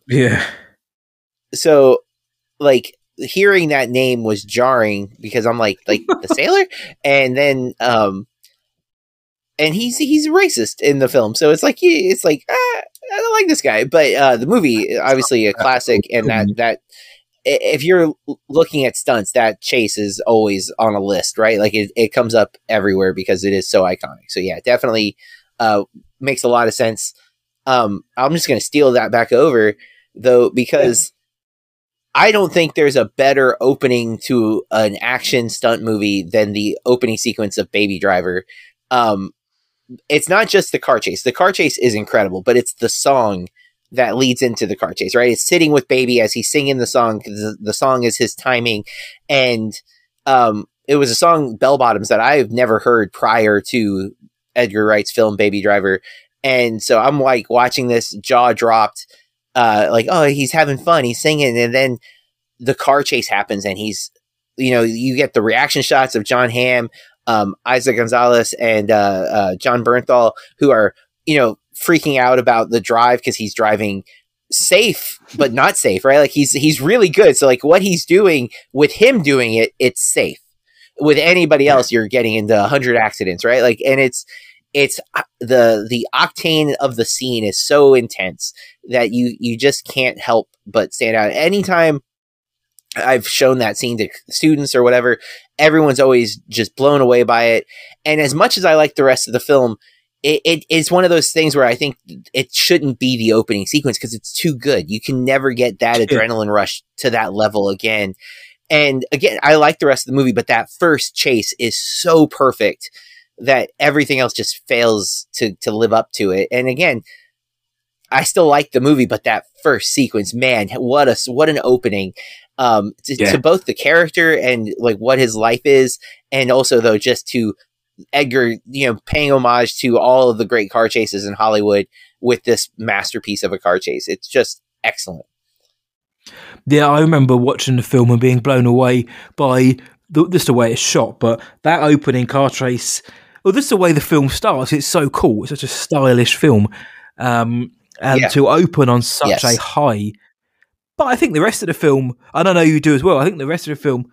So, like, hearing that name was jarring because I'm like the sailor, and then and he's racist in the film, so it's like I don't like this guy. But the movie, obviously a classic, and that if you're looking at stunts, that chase is always on a list, right? Like it comes up everywhere because it is so iconic. So yeah, definitely makes a lot of sense. I'm just going to steal that back over though, because I don't think there's a better opening to an action stunt movie than the opening sequence of Baby Driver. It's not just the car chase. The car chase is incredible, but it's the song that leads into the car chase, right? It's sitting with Baby as he's singing the song, because the song is his timing. And it was a song, Bell Bottoms, that I've never heard prior to Edgar Wright's film Baby Driver. And so I'm like watching this, jaw dropped, like, oh, he's having fun, he's singing. And then the car chase happens, and he's, you get the reaction shots of John Hamm, Isaac Gonzalez, and John Bernthal, who are, freaking out about the drive because he's driving safe but not safe, right? Like he's really good, so like what he's doing, with him doing it, it's safe. With anybody else, you're getting into 100 accidents, right? Like, and it's the octane of the scene is so intense that you just can't help but stand out. Anytime I've shown that scene to students or whatever, everyone's always just blown away by it. And as much as I like the rest of the film, it's one of those things where I think it shouldn't be the opening sequence because it's too good. You can never get that adrenaline rush to that level again. And again, I like the rest of the movie, but that first chase is so perfect that everything else just fails to live up to it. And again, I still like the movie, but that first sequence, man, what an opening to both the character and like what his life is, and also though just to Edgar, paying homage to all of the great car chases in Hollywood with this masterpiece of a car chase. It's just excellent. Yeah, I remember watching the film and being blown away by just the way it's shot, but that opening car chase, just the way the film starts, it's so cool. It's such a stylish film. And to open on such a high. But I think the rest of the film, I don't know you do as well, I think the rest of the film,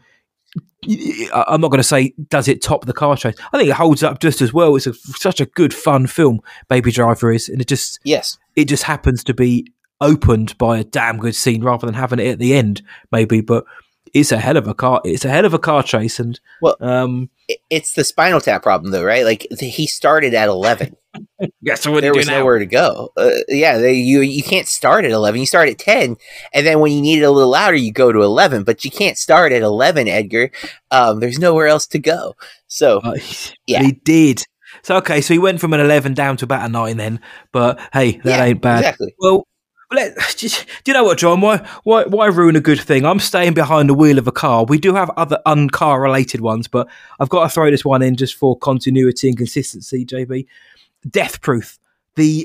I'm not going to say does it top the car chase. I think it holds up just as well. It's such a good, fun film. Baby Driver is, and it just happens to be opened by a damn good scene rather than having it at the end, maybe. But it's a hell of a car. It's a hell of a car chase, and it's the Spinal Tap problem, though, right? Like he started at 11. Yeah, so what there was nowhere to go. You can't start at 11. You start at 10, and then when you need it a little louder, you go to 11. But you can't start at 11, Edgar. There's nowhere else to go. So he did. So so he went from an 11 down to about a 9 then. But hey, that ain't bad. Exactly. Well, do you know what, John? Why ruin a good thing? I'm staying behind the wheel of a car. We do have other uncar related ones, but I've got to throw this one in just for continuity and consistency, JB. Death Proof. The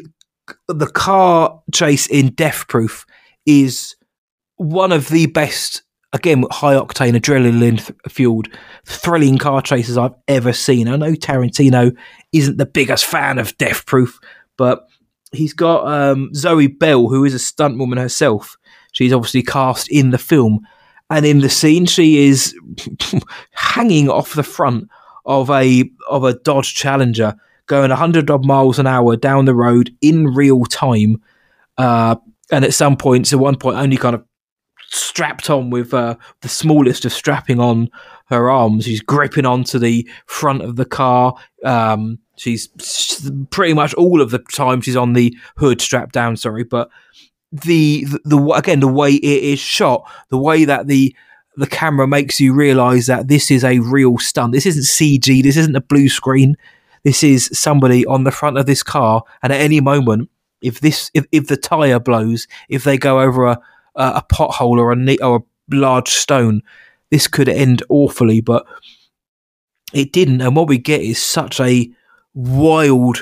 car chase in Death Proof is one of the best, again, high octane, adrenaline fueled, thrilling car chases I've ever seen. I know Tarantino isn't the biggest fan of Death Proof, but he's got Zoe Bell, who is a stunt woman herself. She's obviously cast in the film, and in the scene, she is hanging off the front of a Dodge Challenger, going 100 odd miles an hour down the road in real time, and at one point, only kind of strapped on with the smallest of strapping on her arms. She's gripping onto the front of the car. She's pretty much all of the time she's on the hood strapped down. Sorry, but the way it is shot, the way that the camera makes you realise that this is a real stunt. This isn't CG. This isn't a blue screen. This is somebody on the front of this car, and at any moment, if the tyre blows, if they go over a pothole or a large stone, this could end awfully. But it didn't, and what we get is such a wild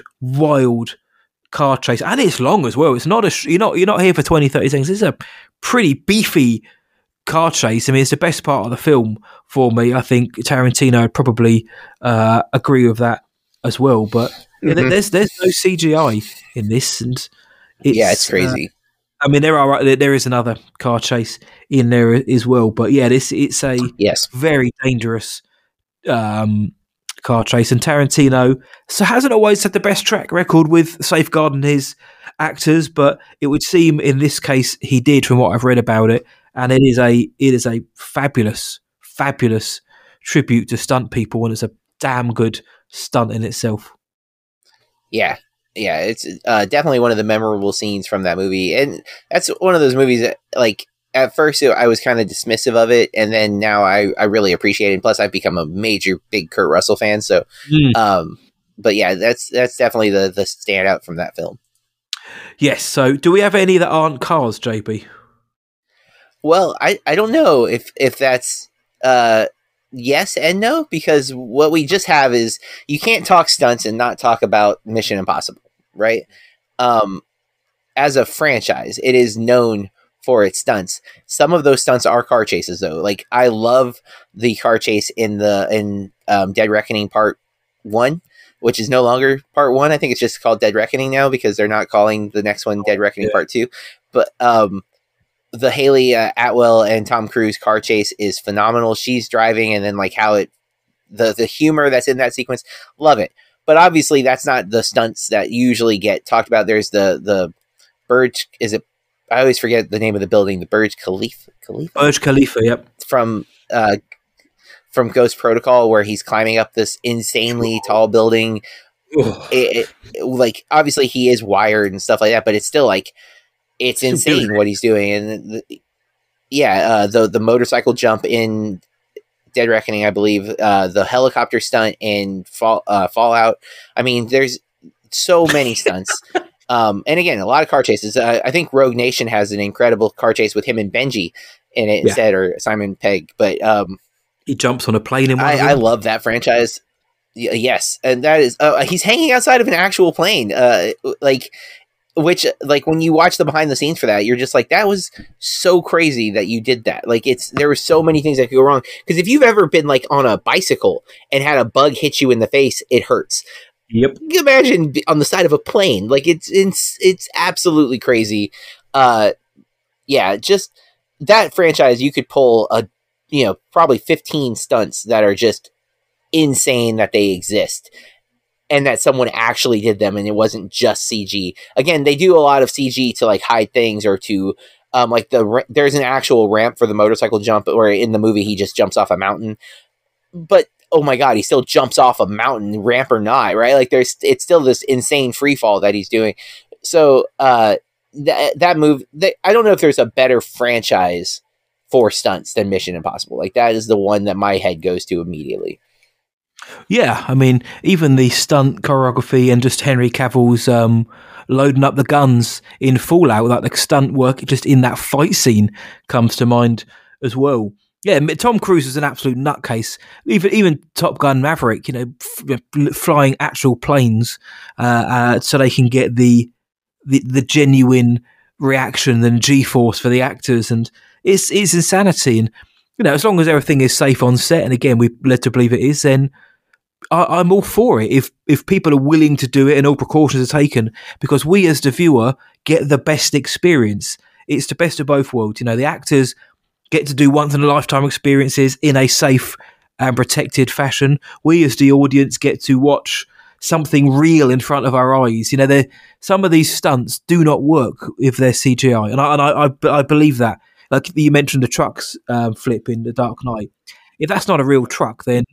car chase, and it's long as well. It's not you're not here for 20-30 seconds. It's a pretty beefy car chase. I mean, it's the best part of the film for me. I think Tarantino would probably agree with that as well. But there's no CGI in this, and it's crazy. I mean, there is another car chase in there as well, but it's a very dangerous car chase. And Tarantino hasn't always had the best track record with safeguarding his actors, but it would seem in this case he did, from what I've read about it. And it is a fabulous tribute to stunt people, and it's a damn good stunt in itself. Yeah, it's definitely one of the memorable scenes from that movie, and that's one of those movies that, like, at first I was kind of dismissive of it, and then now I really appreciate it. And plus, I've become a big Kurt Russell fan. So, but yeah, that's definitely the standout from that film. Yes. So, do we have any that aren't cars, JB? Well, I don't know if that's yes and no, because what we just have is you can't talk stunts and not talk about Mission Impossible, right? As a franchise, it is known for its stunts. Some of those stunts are car chases, though. Like, I love the car chase in Dead Reckoning Part 1, which is no longer Part 1. I think it's just called Dead Reckoning now, because they're not calling the next one Dead Reckoning Part 2. But the Haley Atwell and Tom Cruise car chase is phenomenal. She's driving, and then, like, how the humor that's in that sequence, love it. But obviously that's not the stunts that usually get talked about. There's the Burj, I always forget the name of the building, the Burj Khalifa? Burj Khalifa, yep. From Ghost Protocol, where he's climbing up this insanely tall building. Like, obviously he is wired and stuff like that, but it's still, like, it's insane what he's doing. And the motorcycle jump in Dead Reckoning, I believe, the helicopter stunt in Fallout. I mean, there's so many stunts. And again, a lot of car chases. I think Rogue Nation has an incredible car chase with him and Benji in it instead, or Simon Pegg. But he jumps on a plane in one of them. I love that franchise. Yes, and that is he's hanging outside of an actual plane. Which, when you watch the behind the scenes for that, you're just like, that was so crazy that you did that. Like, there were so many things that could go wrong. Because if you've ever been, like, on a bicycle and had a bug hit you in the face, it hurts. Yep. You imagine on the side of a plane. Like, it's absolutely crazy. Just that franchise, you could pull probably 15 stunts that are just insane that they exist and that someone actually did them and it wasn't just CG. Again, they do a lot of CG to like hide things or to like there's an actual ramp for the motorcycle jump where in the movie he just jumps off a mountain. But oh my God, he still jumps off a mountain, ramp or not, right? Like it's still this insane free fall that he's doing. So that move, I don't know if there's a better franchise for stunts than Mission Impossible. Like that is the one that my head goes to immediately. Yeah, I mean, even the stunt choreography and just Henry Cavill's loading up the guns in Fallout, like the stunt work just in that fight scene comes to mind as well. Yeah, Tom Cruise is an absolute nutcase. Even Top Gun Maverick, flying actual planes so they can get the genuine reaction and G-force for the actors, and it's insanity. And as long as everything is safe on set, and again we're led to believe it is, then I'm all for it. If people are willing to do it and all precautions are taken, because we as the viewer get the best experience. It's the best of both worlds. The actors get to do once in a lifetime experiences in a safe and protected fashion. We as the audience get to watch something real in front of our eyes. Some of these stunts do not work if they're CGI, and I believe that. Like you mentioned the trucks flip in The Dark Knight. If that's not a real truck, then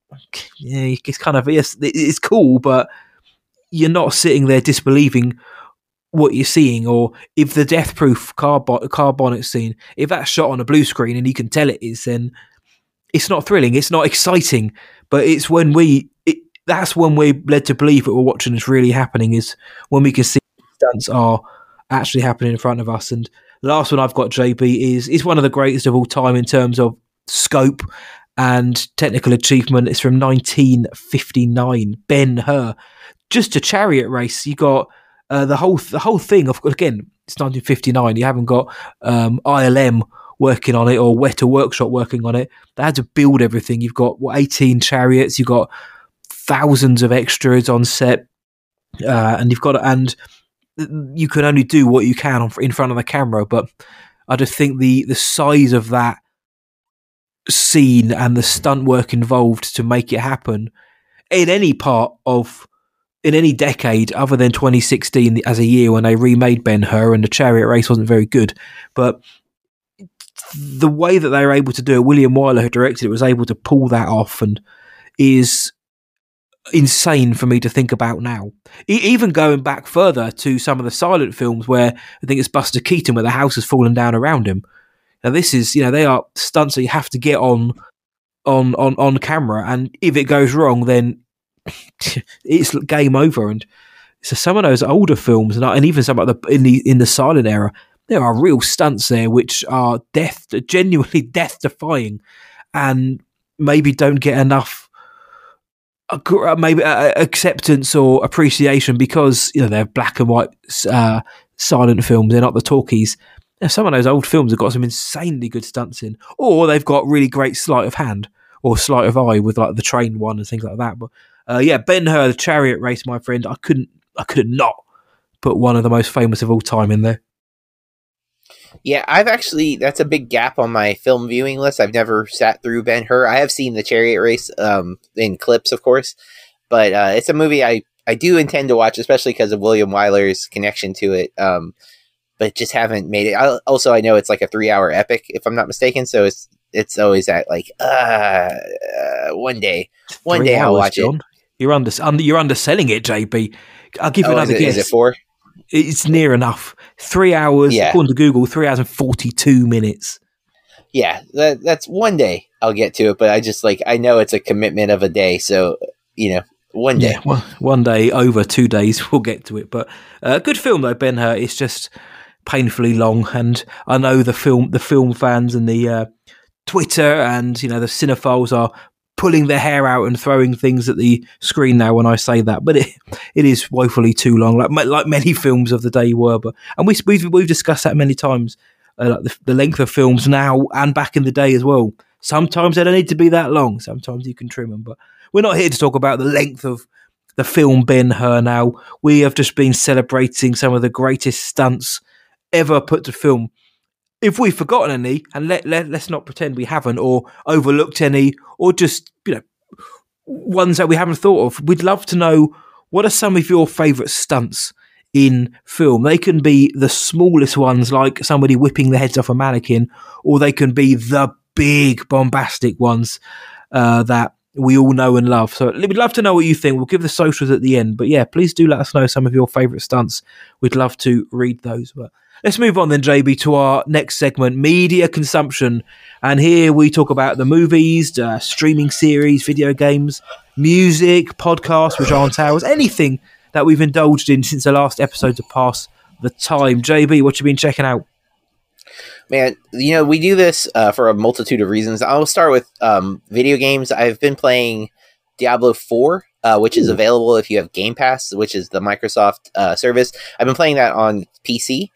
it's kind of it's cool, but you're not sitting there disbelieving what you're seeing. Or if the death-proof car bonnet scene, if that's shot on a blue screen and you can tell it is, then it's not thrilling, it's not exciting. But it's when that's when we're led to believe what we're watching is really happening, is when we can see stunts are actually happening in front of us. And the last one I've got, JB, is one of the greatest of all time in terms of scope and technical achievement. It's from 1959, Ben-Hur. Just a chariot race. You got the whole thing. Again, it's 1959. You haven't got ILM working on it or Weta Workshop working on it. They had to build everything. You've got 18 chariots. You've got thousands of extras on set, and you can only do what you can in front of the camera. But I just think the size of that scene and the stunt work involved to make it happen in any decade other than 2016 as a year when they remade Ben-Hur and the chariot race wasn't very good, but the way that they were able to do it, William Wyler, who directed it, was able to pull that off, and is insane for me to think about now. Even going back further to some of the silent films where I think it's Buster Keaton where the house has fallen down around him. Now this is, they are stunts that you have to get on camera, and if it goes wrong, then it's game over. And so some of those older films, and even some of in the silent era, there are real stunts there which are genuinely death-defying, and maybe don't get enough acceptance or appreciation because they're black and white silent films. They're not the talkies. Some of those old films have got some insanely good stunts in, or they've got really great sleight of hand or sleight of eye with like the train one and things like that. But Ben-Hur, the chariot race, my friend, I could not put one of the most famous of all time in there. Yeah, that's a big gap on my film viewing list. I've never sat through Ben-Hur. I have seen the chariot race in clips, of course, but it's a movie I do intend to watch, especially because of William Wyler's connection to it. But just haven't made it. I know it's like a 3-hour epic, if I'm not mistaken. So it's always at like one day I'll watch John. It. You're underselling it, JB. I'll give you another guess. Is it 4? It's near enough. 3 hours, according to Google, 3 hours and 42 minutes. Yeah, that's one day I'll get to it, but I know it's a commitment of a day, so one day. Yeah, one day over 2 days we'll get to it. But good film though, Ben-Hur. It's just painfully long, and I know the film fans and the Twitter and the cinephiles are pulling their hair out and throwing things at the screen now when I say that, but it is woefully too long, like many films of the day were. And we've discussed that many times, like the length of films now and back in the day as well. Sometimes they don't need to be that long. Sometimes you can trim them, but we're not here to talk about the length of the film Ben-Hur now. We have just been celebrating some of the greatest stunts ever put to film. if we've forgotten any, and let's not pretend we haven't, or overlooked any, or just, ones that we haven't thought of, we'd love to know, what are some of your favourite stunts in film? They can be the smallest ones, like somebody whipping the heads off a mannequin, or they can be the big bombastic ones that we all know and love. So we'd love to know what you think. We'll give the socials at the end, but yeah, please do let us know some of your favourite stunts. We'd love to read those. But let's move on then, JB, to our next segment, media consumption. And here we talk about the movies, streaming series, video games, music, podcasts, which aren't ours, anything that we've indulged in since the last episode to pass the time. JB, what you been checking out? Man, we do this for a multitude of reasons. I'll start with video games. I've been playing Diablo 4, which is available if you have Game Pass, which is the Microsoft service. I've been playing that on PC,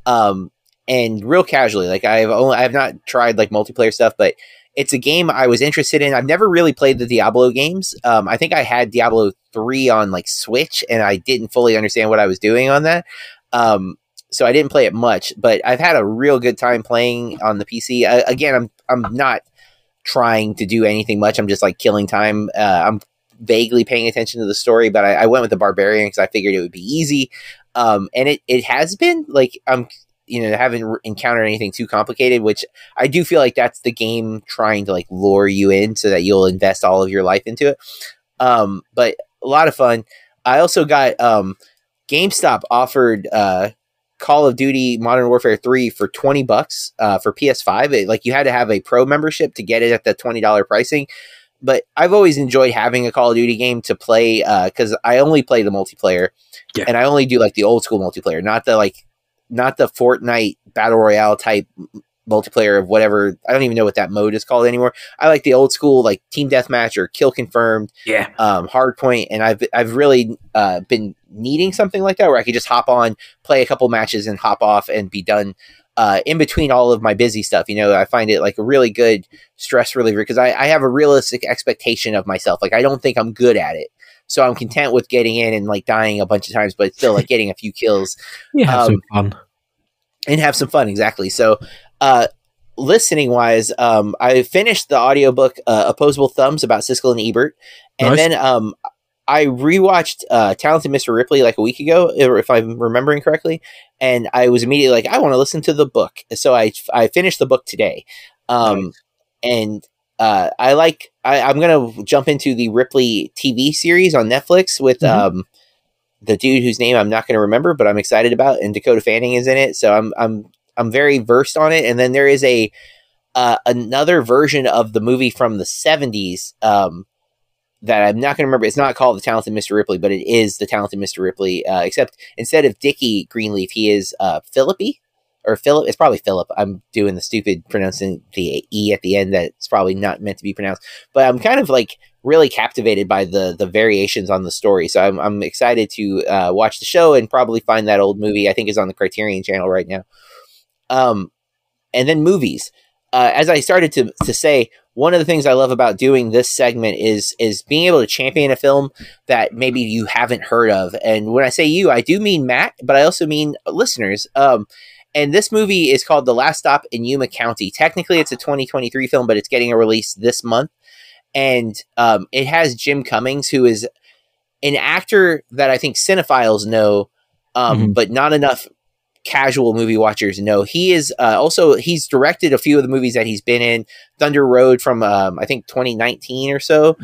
and real casually. Like I have not tried like multiplayer stuff, but it's a game I was interested in. I've never really played the Diablo games. I think I had Diablo 3 on like Switch, and I didn't fully understand what I was doing on that. So I didn't play it much, but I've had a real good time playing on the PC. Again, I'm not trying to do anything much. I'm just like killing time. I'm vaguely paying attention to the story, but I went with the Barbarian because I figured it would be easy. And it has been like, haven't encountered anything too complicated, which I do feel like that's the game trying to like lure you in so that you'll invest all of your life into it. But a lot of fun. I also got GameStop offered Call of Duty Modern Warfare 3 for $20 for PS5. You had to have a pro membership to get it at the $20 pricing. But I've always enjoyed having a Call of Duty game to play because I only play the multiplayer, and I only do like the old school multiplayer, not the Fortnite Battle Royale type multiplayer of whatever. I don't even know what that mode is called anymore. I like the old school like Team Deathmatch or Kill Confirmed, Hardpoint, and I've really been needing something like that where I could just hop on, play a couple matches, and hop off and be done. In between all of my busy stuff, I find it like a really good stress reliever because I have a realistic expectation of myself. Like I don't think I'm good at it, so I'm content with getting in and like dying a bunch of times, but still like getting a few kills. Have some fun. And have some fun, exactly. So, listening wise, I finished the audiobook Opposable Thumbs about Siskel and Ebert, and then I rewatched Talented Mr. Ripley like a week ago, if I'm remembering correctly, and I was immediately like, I want to listen to the book. So I finished the book today, and I'm gonna jump into the Ripley TV series on Netflix with the dude whose name I'm not going to remember, but I'm excited about, and Dakota Fanning is in it, so I'm very versed on it. And then there is a another version of the movie from the 70s that I'm not going to remember. It's not called The Talented Mr. Ripley, but it is The Talented Mr. Ripley, except instead of Dickie Greenleaf, he is Phillippe, or Philip. It's probably Philip. I'm doing the stupid pronouncing the E at the end that's probably not meant to be pronounced, but I'm kind of like really captivated by the variations on the story. So I'm excited to watch the show and probably find that old movie. I think is on the Criterion channel right now. And then movies. As I started to say, one of the things I love about doing this segment is being able to champion a film that maybe you haven't heard of. And when I say you, I do mean Matt, but I also mean listeners. And this movie is called The Last Stop in Yuma County. Technically, it's a 2023 film, but it's getting a release this month. And it has Jim Cummings, who is an actor that I think cinephiles know, but not enough casual movie watchers know. He is he's directed a few of the movies that he's been in. Thunder Road from I think 2019 or so.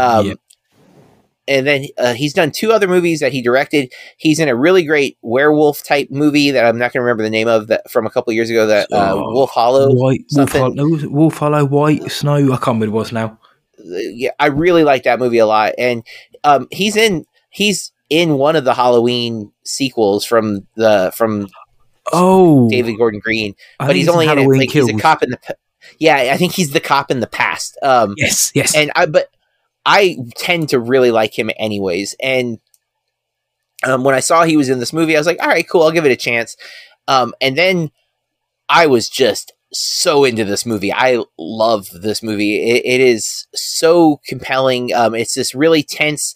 And then he's done two other movies that he directed. He's in a really great werewolf type movie that I'm not going to remember the name of, that from a couple years ago, that Wolf Hollow. Wolf Hollow, White Snow. I can't remember what it was now. Yeah, I really like that movie a lot. And he's in one of the Halloween sequels from David Gordon Green, but he's only in it. Like, he's a cop in the. Yeah, I think he's the cop in the past. Yes. And I tend to really like him anyways. And when I saw he was in this movie, I was like, all right, cool, I'll give it a chance. And then I was just so into this movie. I love this movie. It is so compelling. It's this really tense,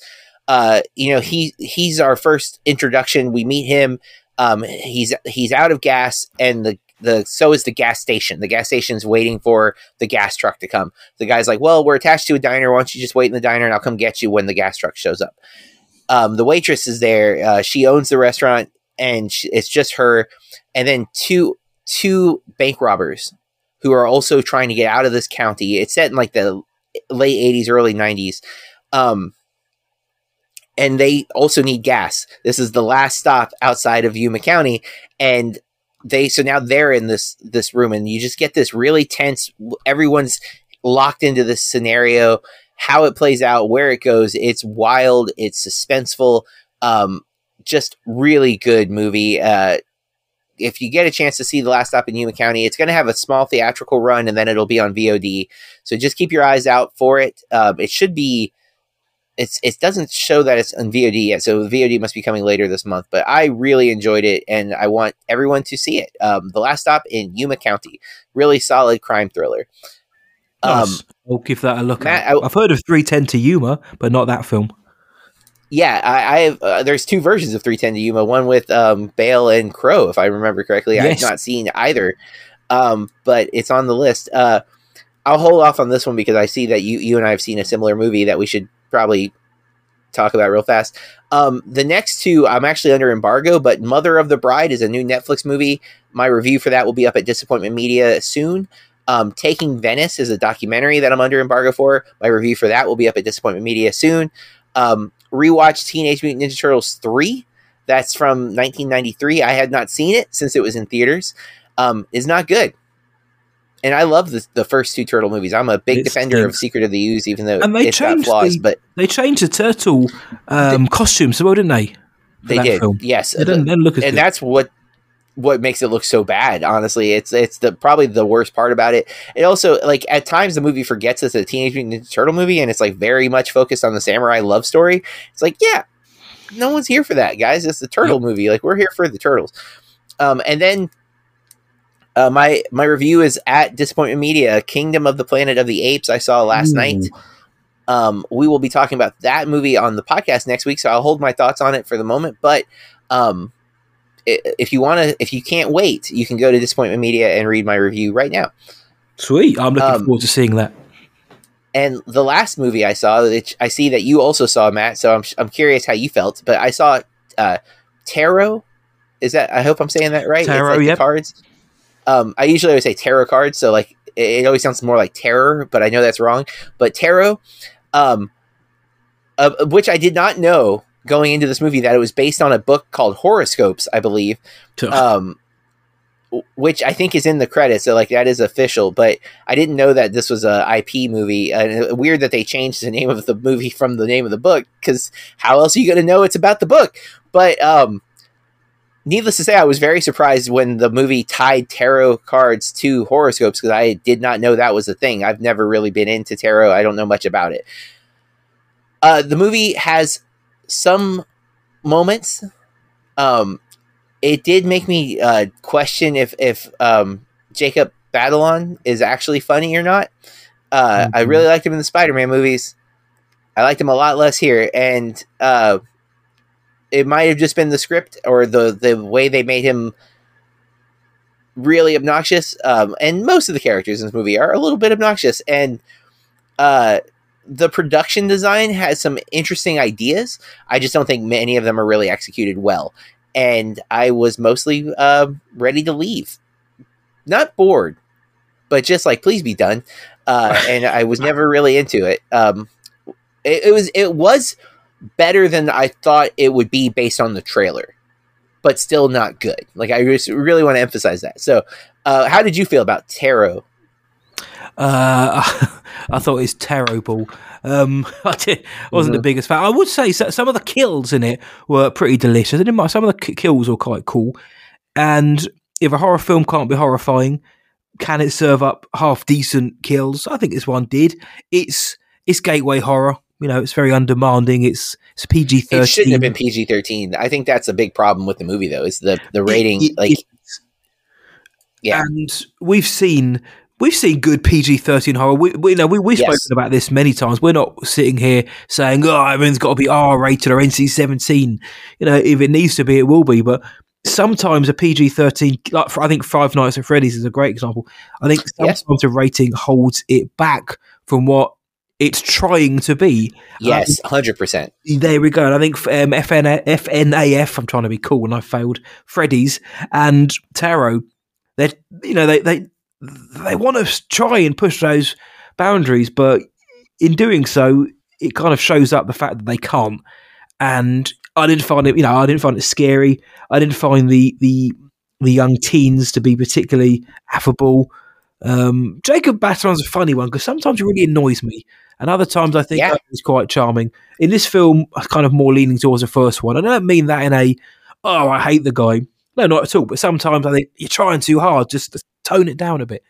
he's our first introduction. We meet him. He's out of gas, and so is the gas station. The gas station's waiting for the gas truck to come. The guy's like, well, we're attached to a diner. Why don't you just wait in the diner and I'll come get you when the gas truck shows up. The waitress is there. She owns the restaurant, and it's just her. And then two bank robbers who are also trying to get out of this county. It's set in like the late 80s, early 90s. And they also need gas. This is the last stop outside of Yuma County. And so now they're in this room, and you just get this really tense, everyone's locked into this scenario, how it plays out, where it goes. It's wild. It's suspenseful. Just really good movie. If you get a chance to see The Last Stop in Yuma County, it's going to have a small theatrical run, and then it'll be on VOD. So just keep your eyes out for it. It should be. It doesn't show that it's on VOD yet, so VOD must be coming later this month. But I really enjoyed it, and I want everyone to see it. The Last Stop in Yuma County, really solid crime thriller. Nice. I'll give that a look. Matt, I've heard of 310 to Yuma, but not that film. Yeah, I have. There's two versions of 310 to Yuma, one with Bale and Crow, if I remember correctly. Yes. I've not seen either, but it's on the list. I'll hold off on this one because I see that you and I have seen a similar movie that we should probably talk about real fast. The next two, I'm actually under embargo, but Mother of the Bride is a new Netflix movie. My review for that will be up at Disappointment Media soon. Taking Venice is a documentary that I'm under embargo for. My review for that will be up at Disappointment Media soon. Rewatch Teenage Mutant Ninja Turtles 3. That's from 1993. I had not seen it since it was in theaters. Is not good. And I love the first two Turtle movies. I'm a big defender of Secret of the Ooze, even though it's got flaws. But they changed the turtle costumes, well, didn't they? They did, film. Yes. It didn't look as good. That's what makes it look so bad. Honestly, it's probably the worst part about it. It also, like, at times the movie forgets it's a Teenage Mutant Ninja Turtle movie, and it's like very much focused on the samurai love story. It's like, yeah, no one's here for that, guys. It's the turtle movie. Like, we're here for the turtles. And then. My review is at Disappointment Media, Kingdom of the Planet of the Apes. I saw last night. We will be talking about that movie on the podcast next week, so I'll hold my thoughts on it for the moment. But if you can't wait, you can go to Disappointment Media and read my review right now. Sweet, I'm looking forward to seeing that. And the last movie I saw, which I see that you also saw, Matt. So I'm curious how you felt. But I saw Tarot. Is that? I hope I'm saying that right. Tarot, it's like the cards. I usually always say tarot cards, so like it always sounds more like terror, but I know that's wrong. But tarot, which I did not know going into this movie that it was based on a book called Horoscopes, I believe, which I think is in the credits. So like that is official, but I didn't know that this was a IP movie. And weird that they changed the name of the movie from the name of the book, because how else are you going to know it's about the book? But needless to say, I was very surprised when the movie tied tarot cards to horoscopes, because I did not know that was a thing. I've never really been into tarot. I don't know much about it. The movie has some moments. It did make me question if Jacob Batalon is actually funny or not. I really liked him in the Spider-Man movies. I liked him a lot less here, and it might have just been the script or the way they made him really obnoxious. And most of the characters in this movie are a little bit obnoxious. And the production design has some interesting ideas. I just don't think many of them are really executed well. And I was mostly ready to leave. Not bored, but just like, please be done. And I was never really into it. It was better than I thought it would be based on the trailer, but still not good. Like, I just really want to emphasize that. So, how did you feel about Tarot? I thought it was terrible. I wasn't the biggest fan. I would say some of the kills in it were pretty delicious. I didn't mind. Some of the kills were quite cool. And if a horror film can't be horrifying, can it serve up half decent kills? I think this one did. It's gateway horror. You know, it's very undemanding. It's PG-13. It shouldn't have been PG-13. I think that's a big problem with the movie, though. Is the rating yeah. And we've seen good PG-13 horror. We've spoken about this many times. We're not sitting here saying, "Oh, everything's got to be R-rated or NC-17." You know, if it needs to be, it will be. But sometimes a PG-13, like I think Five Nights at Freddy's is a great example. I think sometimes a rating holds it back from what it's trying to be. Yes, 100%. There we go. And I think FNAF, I'm trying to be cool and I failed, Freddy's and Tarot, they want to try and push those boundaries, but in doing so, it kind of shows up the fact that they can't. And I didn't find it, I didn't find it scary. I didn't find the young teens to be particularly affable. Jacob Batalon's a funny one because sometimes it really annoys me, and other times I think he's quite charming. In this film, I'm kind of more leaning towards the first one. I don't mean that in I hate the guy. No, not at all. But sometimes I think you're trying too hard. Just tone it down a bit.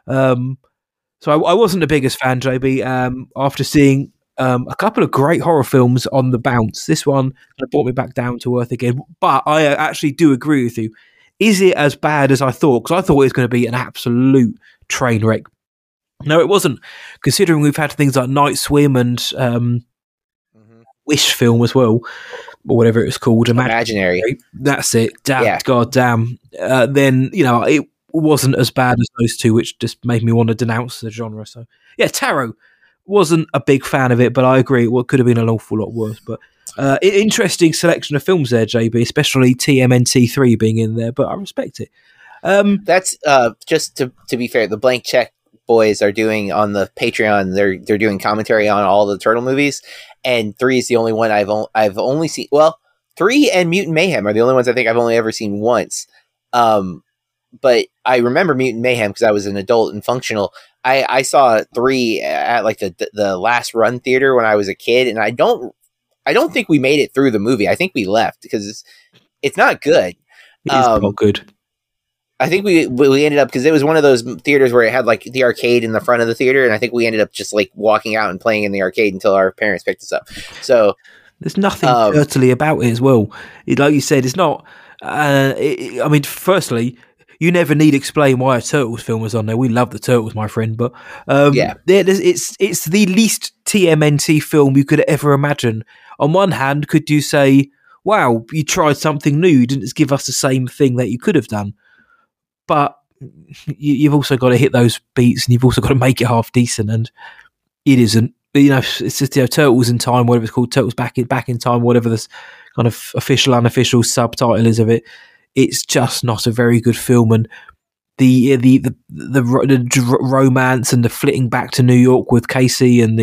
So I wasn't the biggest fan, JB. After seeing a couple of great horror films on the bounce, this one kind of brought me back down to earth again. But I actually do agree with you. Is it as bad as I thought? Because I thought it was going to be an absolute train wreck. No, it wasn't. Considering we've had things like Night Swim and Wish film as well, or whatever it was called, Imaginary. That's it. God damn. Then it wasn't as bad as those two, which just made me want to denounce the genre. So yeah, Tarot, wasn't a big fan of it, but I agree. What could have been an awful lot worse. But interesting selection of films there, JB, especially TMNT3 being in there. But I respect it. That's just to be fair. The Blank Check boys are doing on the Patreon. They're doing commentary on all the Turtle movies, and 3 is the only one I've only seen. Well, 3 and Mutant Mayhem are the only ones I think I've only ever seen once. But I remember Mutant Mayhem because I was an adult and functional. I saw 3 at like the last run theater when I was a kid, and I don't think we made it through the movie. I think we left because it's not good. It is not good. I think we ended up, because it was one of those theaters where it had like the arcade in the front of the theater, and I think we ended up just like walking out and playing in the arcade until our parents picked us up. So there's nothing turtly about it as well. Like you said, it's not. I mean, firstly, you never need to explain why a Turtles film was on there. We love the Turtles, my friend, but it's the least TMNT film you could ever imagine. On one hand, could you say, "Wow, you tried something new. You didn't just give us the same thing that you could have done." But you've also got to hit those beats, and you've also got to make it half decent, and it isn't. It's just Turtles in Time, whatever it's called, Turtles Back in Time, whatever this kind of official, unofficial subtitle is of it. It's just not a very good film, and the romance and the flitting back to New York with Casey and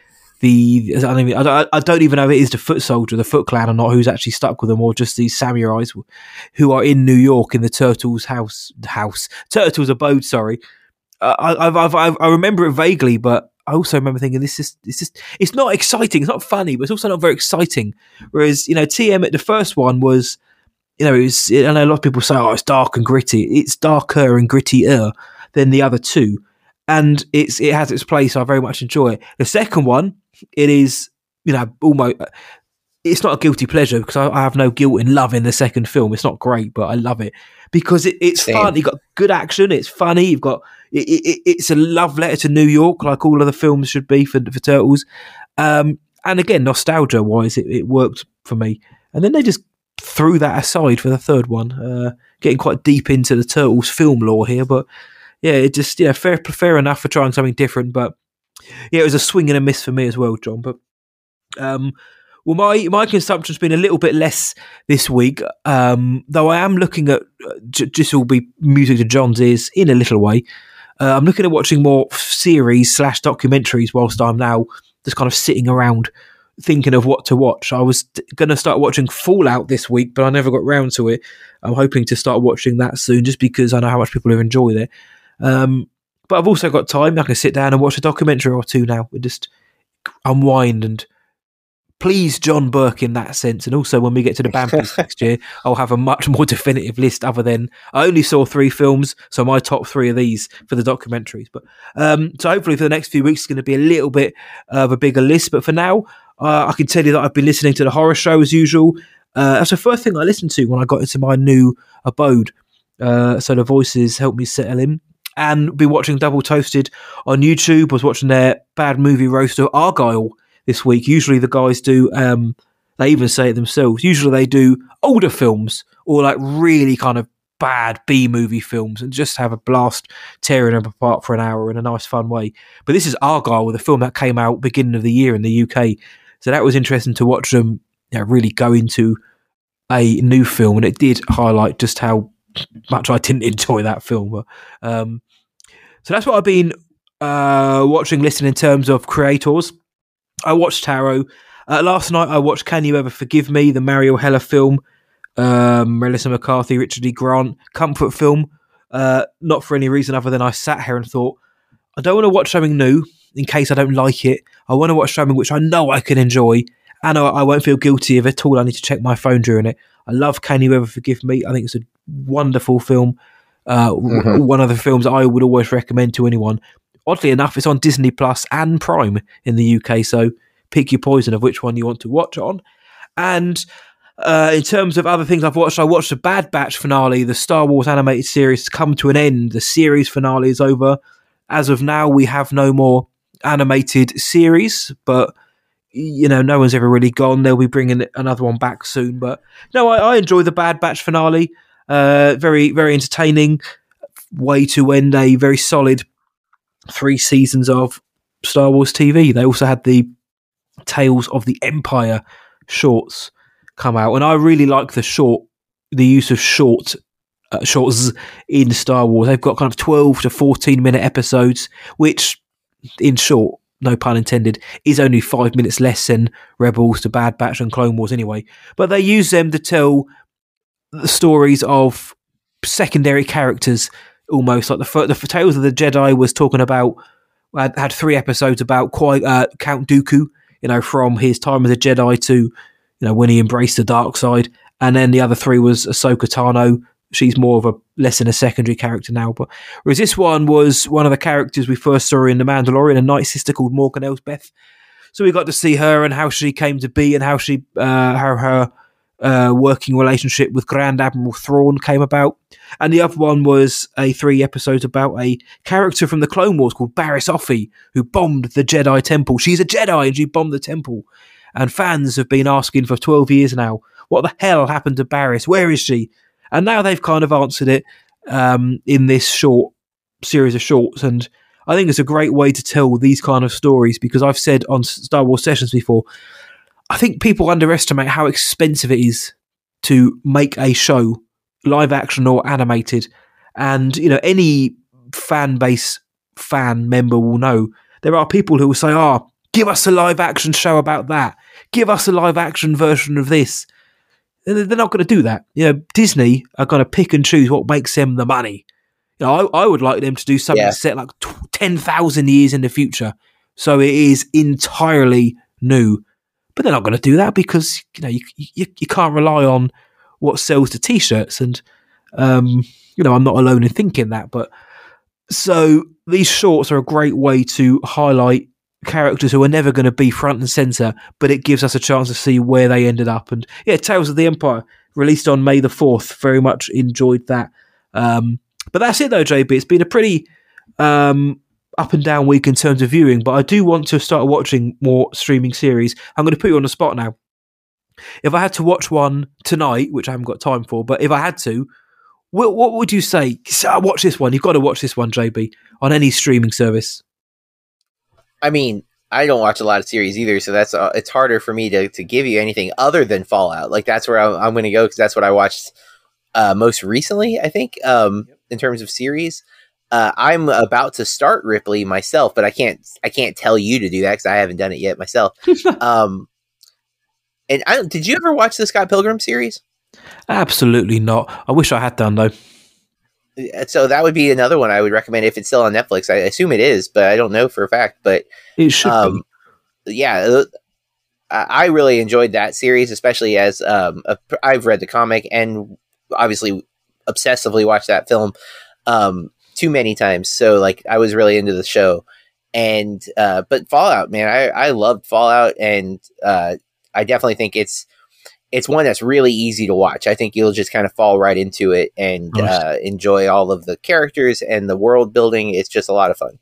I don't even know if it is the Foot Soldier, the Foot Clan, or not, who's actually stuck with them, or just these samurais who are in New York in the Turtles Turtles abode. Sorry, I remember it vaguely, but I also remember thinking it's not exciting, it's not funny, but it's also not very exciting. Whereas TM, the first one was, I know a lot of people say, it's dark and gritty. It's darker and grittier than the other two, and it has its place. I very much enjoy it. The second one, it is, almost. It's not a guilty pleasure because I have no guilt in loving the second film. It's not great, but I love it because it's fun. You've got good action. It's funny. You've got it's a love letter to New York, like all of the films should be for Turtles. And again, nostalgia wise, it worked for me. And then they just threw that aside for the third one. Getting quite deep into the Turtles film lore here, but yeah, it just fair enough for trying something different, but. Yeah, it was a swing and a miss for me as well, John. But my consumption's been a little bit less this week, though I am looking at just will be music to John's ears in a little way. I'm looking at watching more series / documentaries whilst I'm now just kind of sitting around thinking of what to watch. I was going to start watching Fallout this week, but I never got round to it. I'm hoping to start watching that soon, just because I know how much people have enjoyed it. But I've also got time. I can sit down and watch a documentary or two now and just unwind and please John Burke in that sense. And also when we get to the Bampies next year, I'll have a much more definitive list other than I only saw 3 films, so my top 3 of these for the documentaries. But so hopefully for the next few weeks it's going to be a little bit of a bigger list. But for now, I can tell you that I've been listening to the horror show as usual. That's the first thing I listened to when I got into my new abode. So the voices helped me settle in. And been watching Double Toasted on YouTube. Was watching their bad movie roast of Argyle this week. Usually the guys do They even say it themselves. Usually they do older films or like really kind of bad B-movie films and just have a blast tearing them apart for an hour in a nice fun way. But this is Argyle, with a film that came out beginning of the year in the UK. So that was interesting to watch them really go into a new film, and it did highlight just how much I didn't enjoy that film. But, so that's what I've been watching, listening in terms of creators. I watched Taro. Last night I watched Can You Ever Forgive Me, the Mariel Heller film. Melissa McCarthy, Richard E. Grant, comfort film. Not for any reason other than I sat here and thought, I don't want to watch something new in case I don't like it. I want to watch something which I know I can enjoy, and I won't feel guilty of it at all. I need to check my phone during it. I love Can You Ever Forgive Me? I think it's a wonderful film. One of the films I would always recommend to anyone. Oddly enough, it's on Disney Plus and Prime in the UK, so pick your poison of which one you want to watch on. And in terms of other things I've watched, I watched the Bad Batch finale. The Star Wars animated series has come to an end. The series finale is over. As of now, we have no more animated series, but no one's ever really gone. They'll be bringing another one back soon. But no, I enjoy the Bad Batch finale. Very, very entertaining way to end a very solid 3 seasons of Star Wars TV. They also had the Tales of the Empire shorts come out, and I really like the use of shorts in Star Wars. They've got kind of 12 to 14 minute episodes, which in short, no pun intended, is only 5 minutes less than Rebels, The Bad Batch and Clone Wars anyway. But they use them to tell the stories of secondary characters, almost like the Tales of the Jedi was talking about, had 3 episodes about Count Dooku, from his time as a Jedi to when he embraced the dark side. And then the other 3 was Ahsoka Tano. She's more of less than a secondary character now. But whereas this one was one of the characters we first saw in The Mandalorian, a Night Sister called Morgan Elsbeth. So we got to see her and how she came to be, and how her working relationship with Grand Admiral Thrawn came about. And the other one was a 3 episodes about a character from the Clone Wars called Barriss Offee, who bombed the Jedi Temple. She's a Jedi and she bombed the temple. And fans have been asking for 12 years now, what the hell happened to Barriss? Where is she? And now they've kind of answered it in this short series of shorts. And I think it's a great way to tell these kind of stories, because I've said on Star Wars Sessions before, I think people underestimate how expensive it is to make a show, live action or animated. And, any fan member will know there are people who will say, give us a live action show about that. Give us a live action version of this. They're not going to do that. Disney are going to pick and choose what makes them the money. I would like them to do something set like 10,000 years in the future, so it is entirely new. But they're not going to do that because you can't rely on what sells the t-shirts. And I'm not alone in thinking that. But so these shorts are a great way to highlight characters who are never going to be front and center, but it gives us a chance to see where they ended up. And Tales of the Empire, released on May the 4th, very much enjoyed that. But that's it though, JB. It's been a pretty up and down week in terms of viewing, but I do want to start watching more streaming series. I'm going to put you on the spot now. If I had to watch one tonight, which I haven't got time for, but if I had to, what would you say? Watch this one. You've got to watch this one, JB, on any streaming service. I mean, I don't watch a lot of series either, so that's it's harder for me to give you anything other than Fallout. Like, that's where I'm going to go, because that's what I watched most recently, I think, in terms of series. I'm about to start Ripley myself, but I can't tell you to do that because I haven't done it yet myself. And did you ever watch the Scott Pilgrim series? Absolutely not. I wish I had done, though. So that would be another one I would recommend if it's still on Netflix. I assume it is, but I don't know for a fact. But it should be. Yeah, I really enjoyed that series, especially as I've read the comic and obviously obsessively watched that film too many times. So like, I was really into the show. And but Fallout, man, I loved Fallout, and I definitely think it's one that's really easy to watch. I think you'll just kind of fall right into it and enjoy all of the characters and the world building. It's just a lot of fun.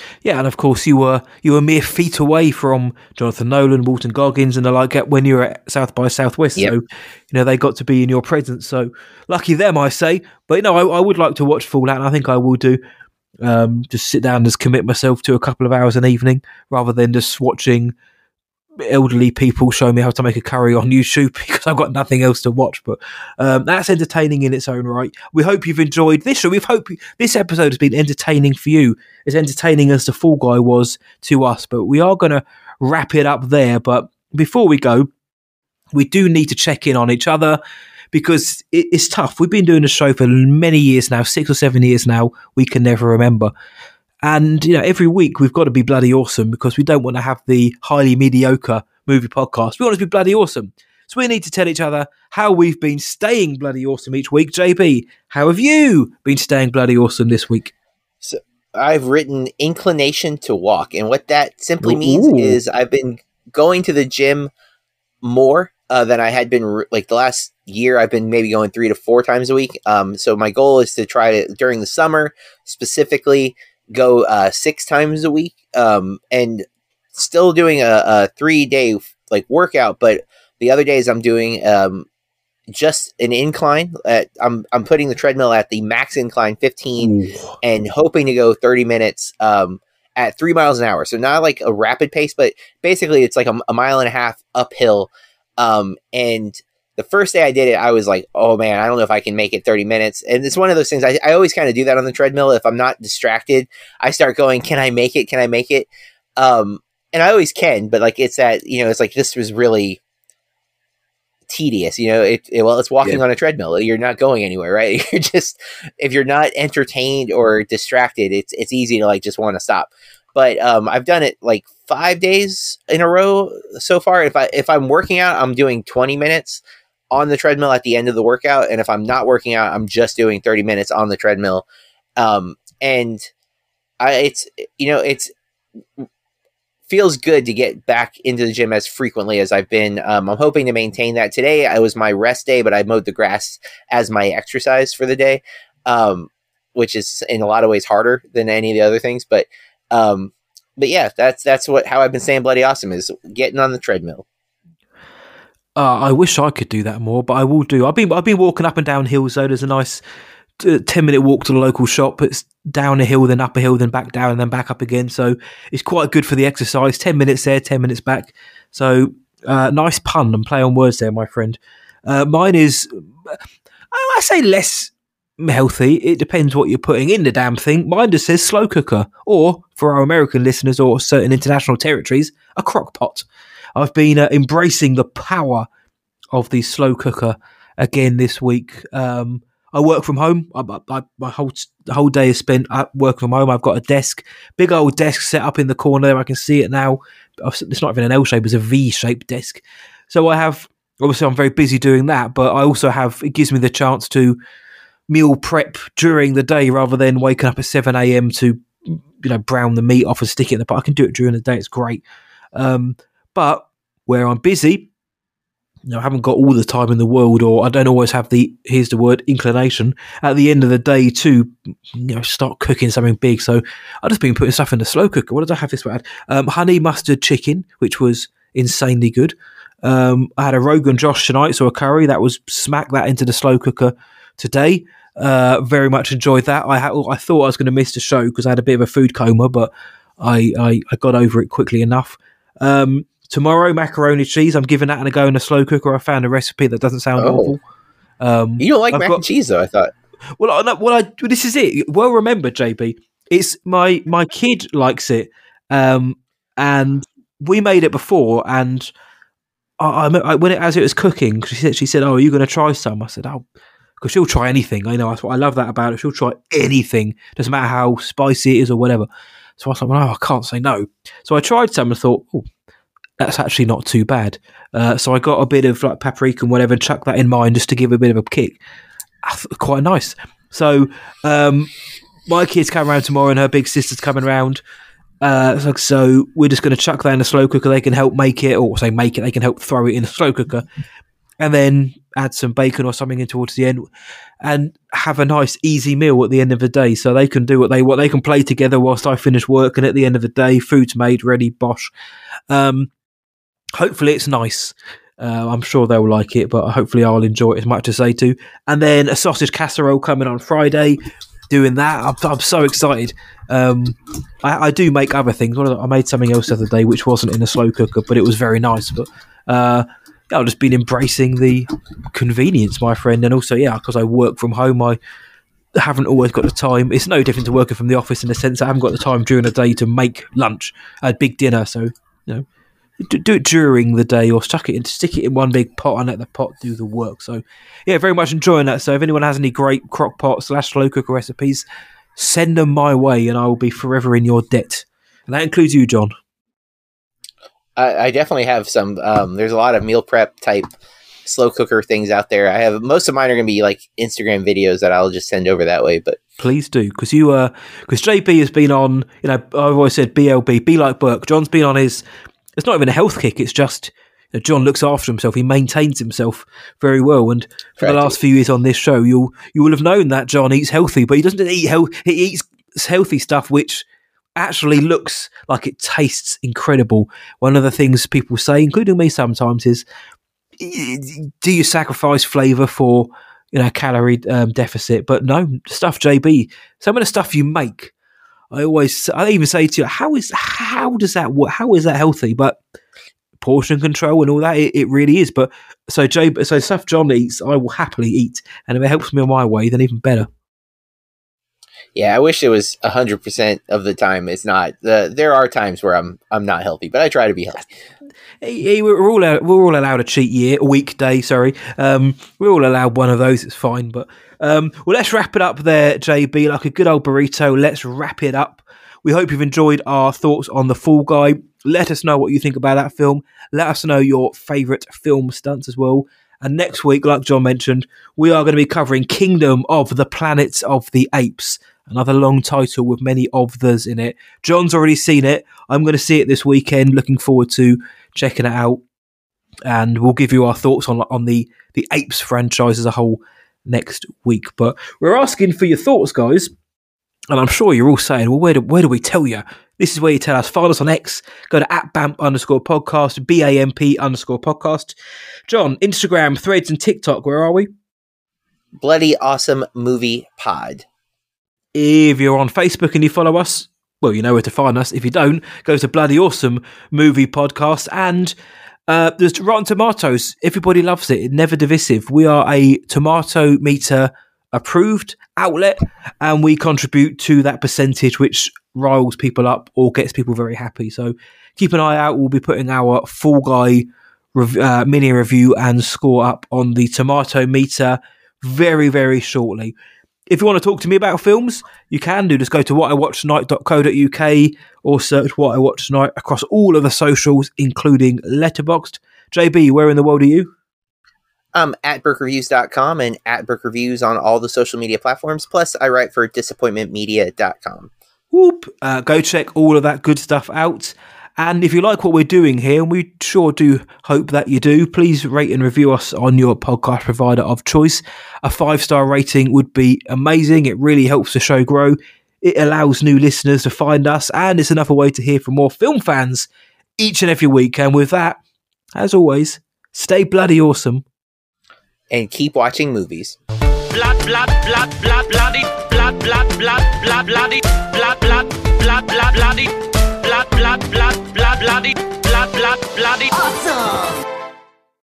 Yeah, and of course you were mere feet away from Jonathan Nolan, Walton Goggins, and the like when you were at South by Southwest. Yep. So they got to be in your presence. So lucky them, I say. But I would like to watch Fallout, and I think I will do. Just sit down and just commit myself to a couple of hours an evening, rather than just watching elderly people show me how to make a curry on YouTube because I've got nothing else to watch. But that's entertaining in its own right. We hope you've enjoyed this show. We hope this episode has been entertaining for you, as entertaining as the Fall Guy was to us. But we are going to wrap it up there. But before we go, we do need to check in on each other, because it's tough. We've been doing the show for many years now, 6 or 7 years now. We can never remember. And, every week we've got to be bloody awesome, because we don't want to have the highly mediocre movie podcast. We want to be bloody awesome. So we need to tell each other how we've been staying bloody awesome each week. JB, how have you been staying bloody awesome this week? So I've written inclination to walk. And what that simply means is I've been going to the gym more than I had been, like the last year. I've been maybe going 3 to 4 times a week. So my goal is to try to, during the summer specifically, go 6 times a week, and still doing a 3-day like workout. But the other days I'm doing just an incline. I'm putting the treadmill at the max incline 15 and hoping to go 30 minutes at 3 miles an hour. So not like a rapid pace, but basically it's like a mile and a half uphill. And the first day I did it, I was like, oh man, I don't know if I can make it 30 minutes. And it's one of those things, I always kind of do that on the treadmill. If I'm not distracted, I start going, can I make it? Can I make it? And I always can, but like, it's that, it's like, this was really tedious, it's walking on a treadmill. You're not going anywhere, right? You're just, if you're not entertained or distracted, it's easy to like, just want to stop. But I've done it like 5 days in a row so far. If I'm working out, I'm doing 20 minutes on the treadmill at the end of the workout. And if I'm not working out, I'm just doing 30 minutes on the treadmill. And it's feels good to get back into the gym as frequently as I've been. I'm hoping to maintain that. Today I was my rest day, but I mowed the grass as my exercise for the day, which is in a lot of ways harder than any of the other things. But yeah, that's how I've been staying bloody awesome, is getting on the treadmill. I wish I could do that more, but I will do. I've been walking up and down hills, though. There's a nice 10-minute walk to the local shop. It's down a hill, then up a hill, then back down, and then back up again. So it's quite good for the exercise. 10 minutes there, 10 minutes back. So nice pun and play on words there, my friend. Mine is, I say less healthy. It depends what you're putting in the damn thing. Mine just says slow cooker, or for our American listeners or certain international territories, a crock pot. I've been embracing the power of the slow cooker again this week. I work from home. My whole day is spent at work from home. I've got a desk, big old desk set up in the corner there. I can see it now. It's not even an L shape; it's a V-shaped desk. So I have, obviously, I'm very busy doing that, but I also have, it gives me the chance to meal prep during the day rather than waking up at 7 a.m. to brown the meat off and stick it in the pot. I can do it during the day. It's great. But where I'm busy, I haven't got all the time in the world, or I don't always have here's the word, inclination at the end of the day to, start cooking something big. So I've just been putting stuff in the slow cooker. What did I have this week? Honey mustard chicken, which was insanely good. I had a Rogan Josh tonight, so a curry. That was smack that into the slow cooker today. Very much enjoyed that. I thought I was going to miss the show because I had a bit of a food coma, but I got over it quickly enough. Tomorrow, macaroni cheese. I'm giving that a go in a slow cooker. I found a recipe that doesn't sound awful. You don't like mac and cheese, though, I thought. This is it. Well remembered, JB. It's my kid likes it, and we made it before. And as it was cooking, she said, "Oh, are you going to try some?" I said, "Oh," because she'll try anything. I know that's what I love that about her. She'll try anything, doesn't matter how spicy it is or whatever. So I was like, "Well, no, I can't say no." So I tried some and thought, "Oh, that's actually not too bad." So I got a bit of like paprika and whatever, and chucked that in mine just to give a bit of a kick. Quite nice. So my kids come around tomorrow, and her big sister's coming around. So we're just going to chuck that in the slow cooker. They can help make it, or say make it. They can help throw it in the slow cooker, and then add some bacon or something in towards the end, and have a nice easy meal at the end of the day. So they can do what they want. They can play together whilst I finish work, and at the end of the day, food's made, ready, bosh. Hopefully it's nice. I'm sure they'll like it, but hopefully I'll enjoy it as much as they do. And then a sausage casserole coming on Friday. Doing that, I'm so excited. I do make other things. I made something else the other day, which wasn't in a slow cooker, but it was very nice. But I've just been embracing the convenience, my friend. And also, because I work from home, I haven't always got the time. It's no different to working from the office in the sense I haven't got the time during the day to make lunch, a big dinner. So, do it during the day or stick it in one big pot and let the pot do the work. So, very much enjoying that. So if anyone has any great crock pot / slow cooker recipes, send them my way and I will be forever in your debt. And that includes you, John. I definitely have some. There's a lot of meal prep type slow cooker things out there. I have most of mine are going to be like Instagram videos that I'll just send over that way. But please do, because JB has been on. I've always said BLB, be like Burke. John's been on his. It's not even a health kick. It's just John looks after himself. He maintains himself very well. And for the last few years on this show, you will have known that John eats healthy, but he doesn't eat healthy. He eats healthy stuff, which actually looks like it tastes incredible. One of the things people say, including me sometimes, is, do you sacrifice flavour for calorie deficit? But no, stuff JB, some of the stuff you make, I even say to you, how does that work? How is that healthy? But portion control and all that, it really is. But so stuff John eats, I will happily eat, and if it helps me on my way, then even better. Yeah, I wish it was 100% of the time. It's not. There are times where I'm not healthy, but I try to be healthy. We're all allowed a cheat weekday. Sorry, we're all allowed one of those. It's fine. But well, let's wrap it up there, JB. Like a good old burrito. Let's wrap it up. We hope you've enjoyed our thoughts on The Fall Guy. Let us know what you think about that film. Let us know your favourite film stunts as well. And next week, like John mentioned, we are going to be covering Kingdom of the Planets of the Apes. Another long title with many of those in it. John's already seen it. I'm going to see it this weekend. Looking forward to checking it out. And we'll give you our thoughts on the Apes franchise as a whole next week. But we're asking for your thoughts, guys. And I'm sure you're all saying, well, where do we tell you? This is where you tell us. Follow us on X. Go to @BAMP_podcast, BAMP_podcast. John, Instagram, Threads, and TikTok. Where are we? Bloody Awesome Movie Pod. If you're on Facebook and you follow us, well, you know where to find us. If you don't, go to Bloody Awesome Movie Podcast. And there's Rotten Tomatoes. Everybody loves it. It's never divisive. We are a tomato meter approved outlet, and we contribute to that percentage which riles people up or gets people very happy. So keep an eye out. We'll be putting our Fall Guy mini review and score up on the tomato meter very, very shortly. If you want to talk to me about films, you can do. Just go to whatiwatchtonight.co.uk or search What I Watched Tonight across all of the socials, including Letterboxd. JB, where in the world are you? I'm at BurkeReviews.com and at BurkeReviews on all the social media platforms. Plus, I write for DisappointmentMedia.com. Whoop! Go check all of that good stuff out. And if you like what we're doing here, and we sure do hope that you do, please rate and review us on your podcast provider of choice. A 5-star rating would be amazing. It really helps the show grow. It allows new listeners to find us, and it's another way to hear from more film fans each and every week. And with that, as always, stay bloody awesome. And keep watching movies. Blood, blood, blood, blood, bloody, blood, blood, blood, blood, bloody, blood, blood, blood, blood, bloody, blood, blood, blood, blood, bloody, blood, blood, bloody. Awesome!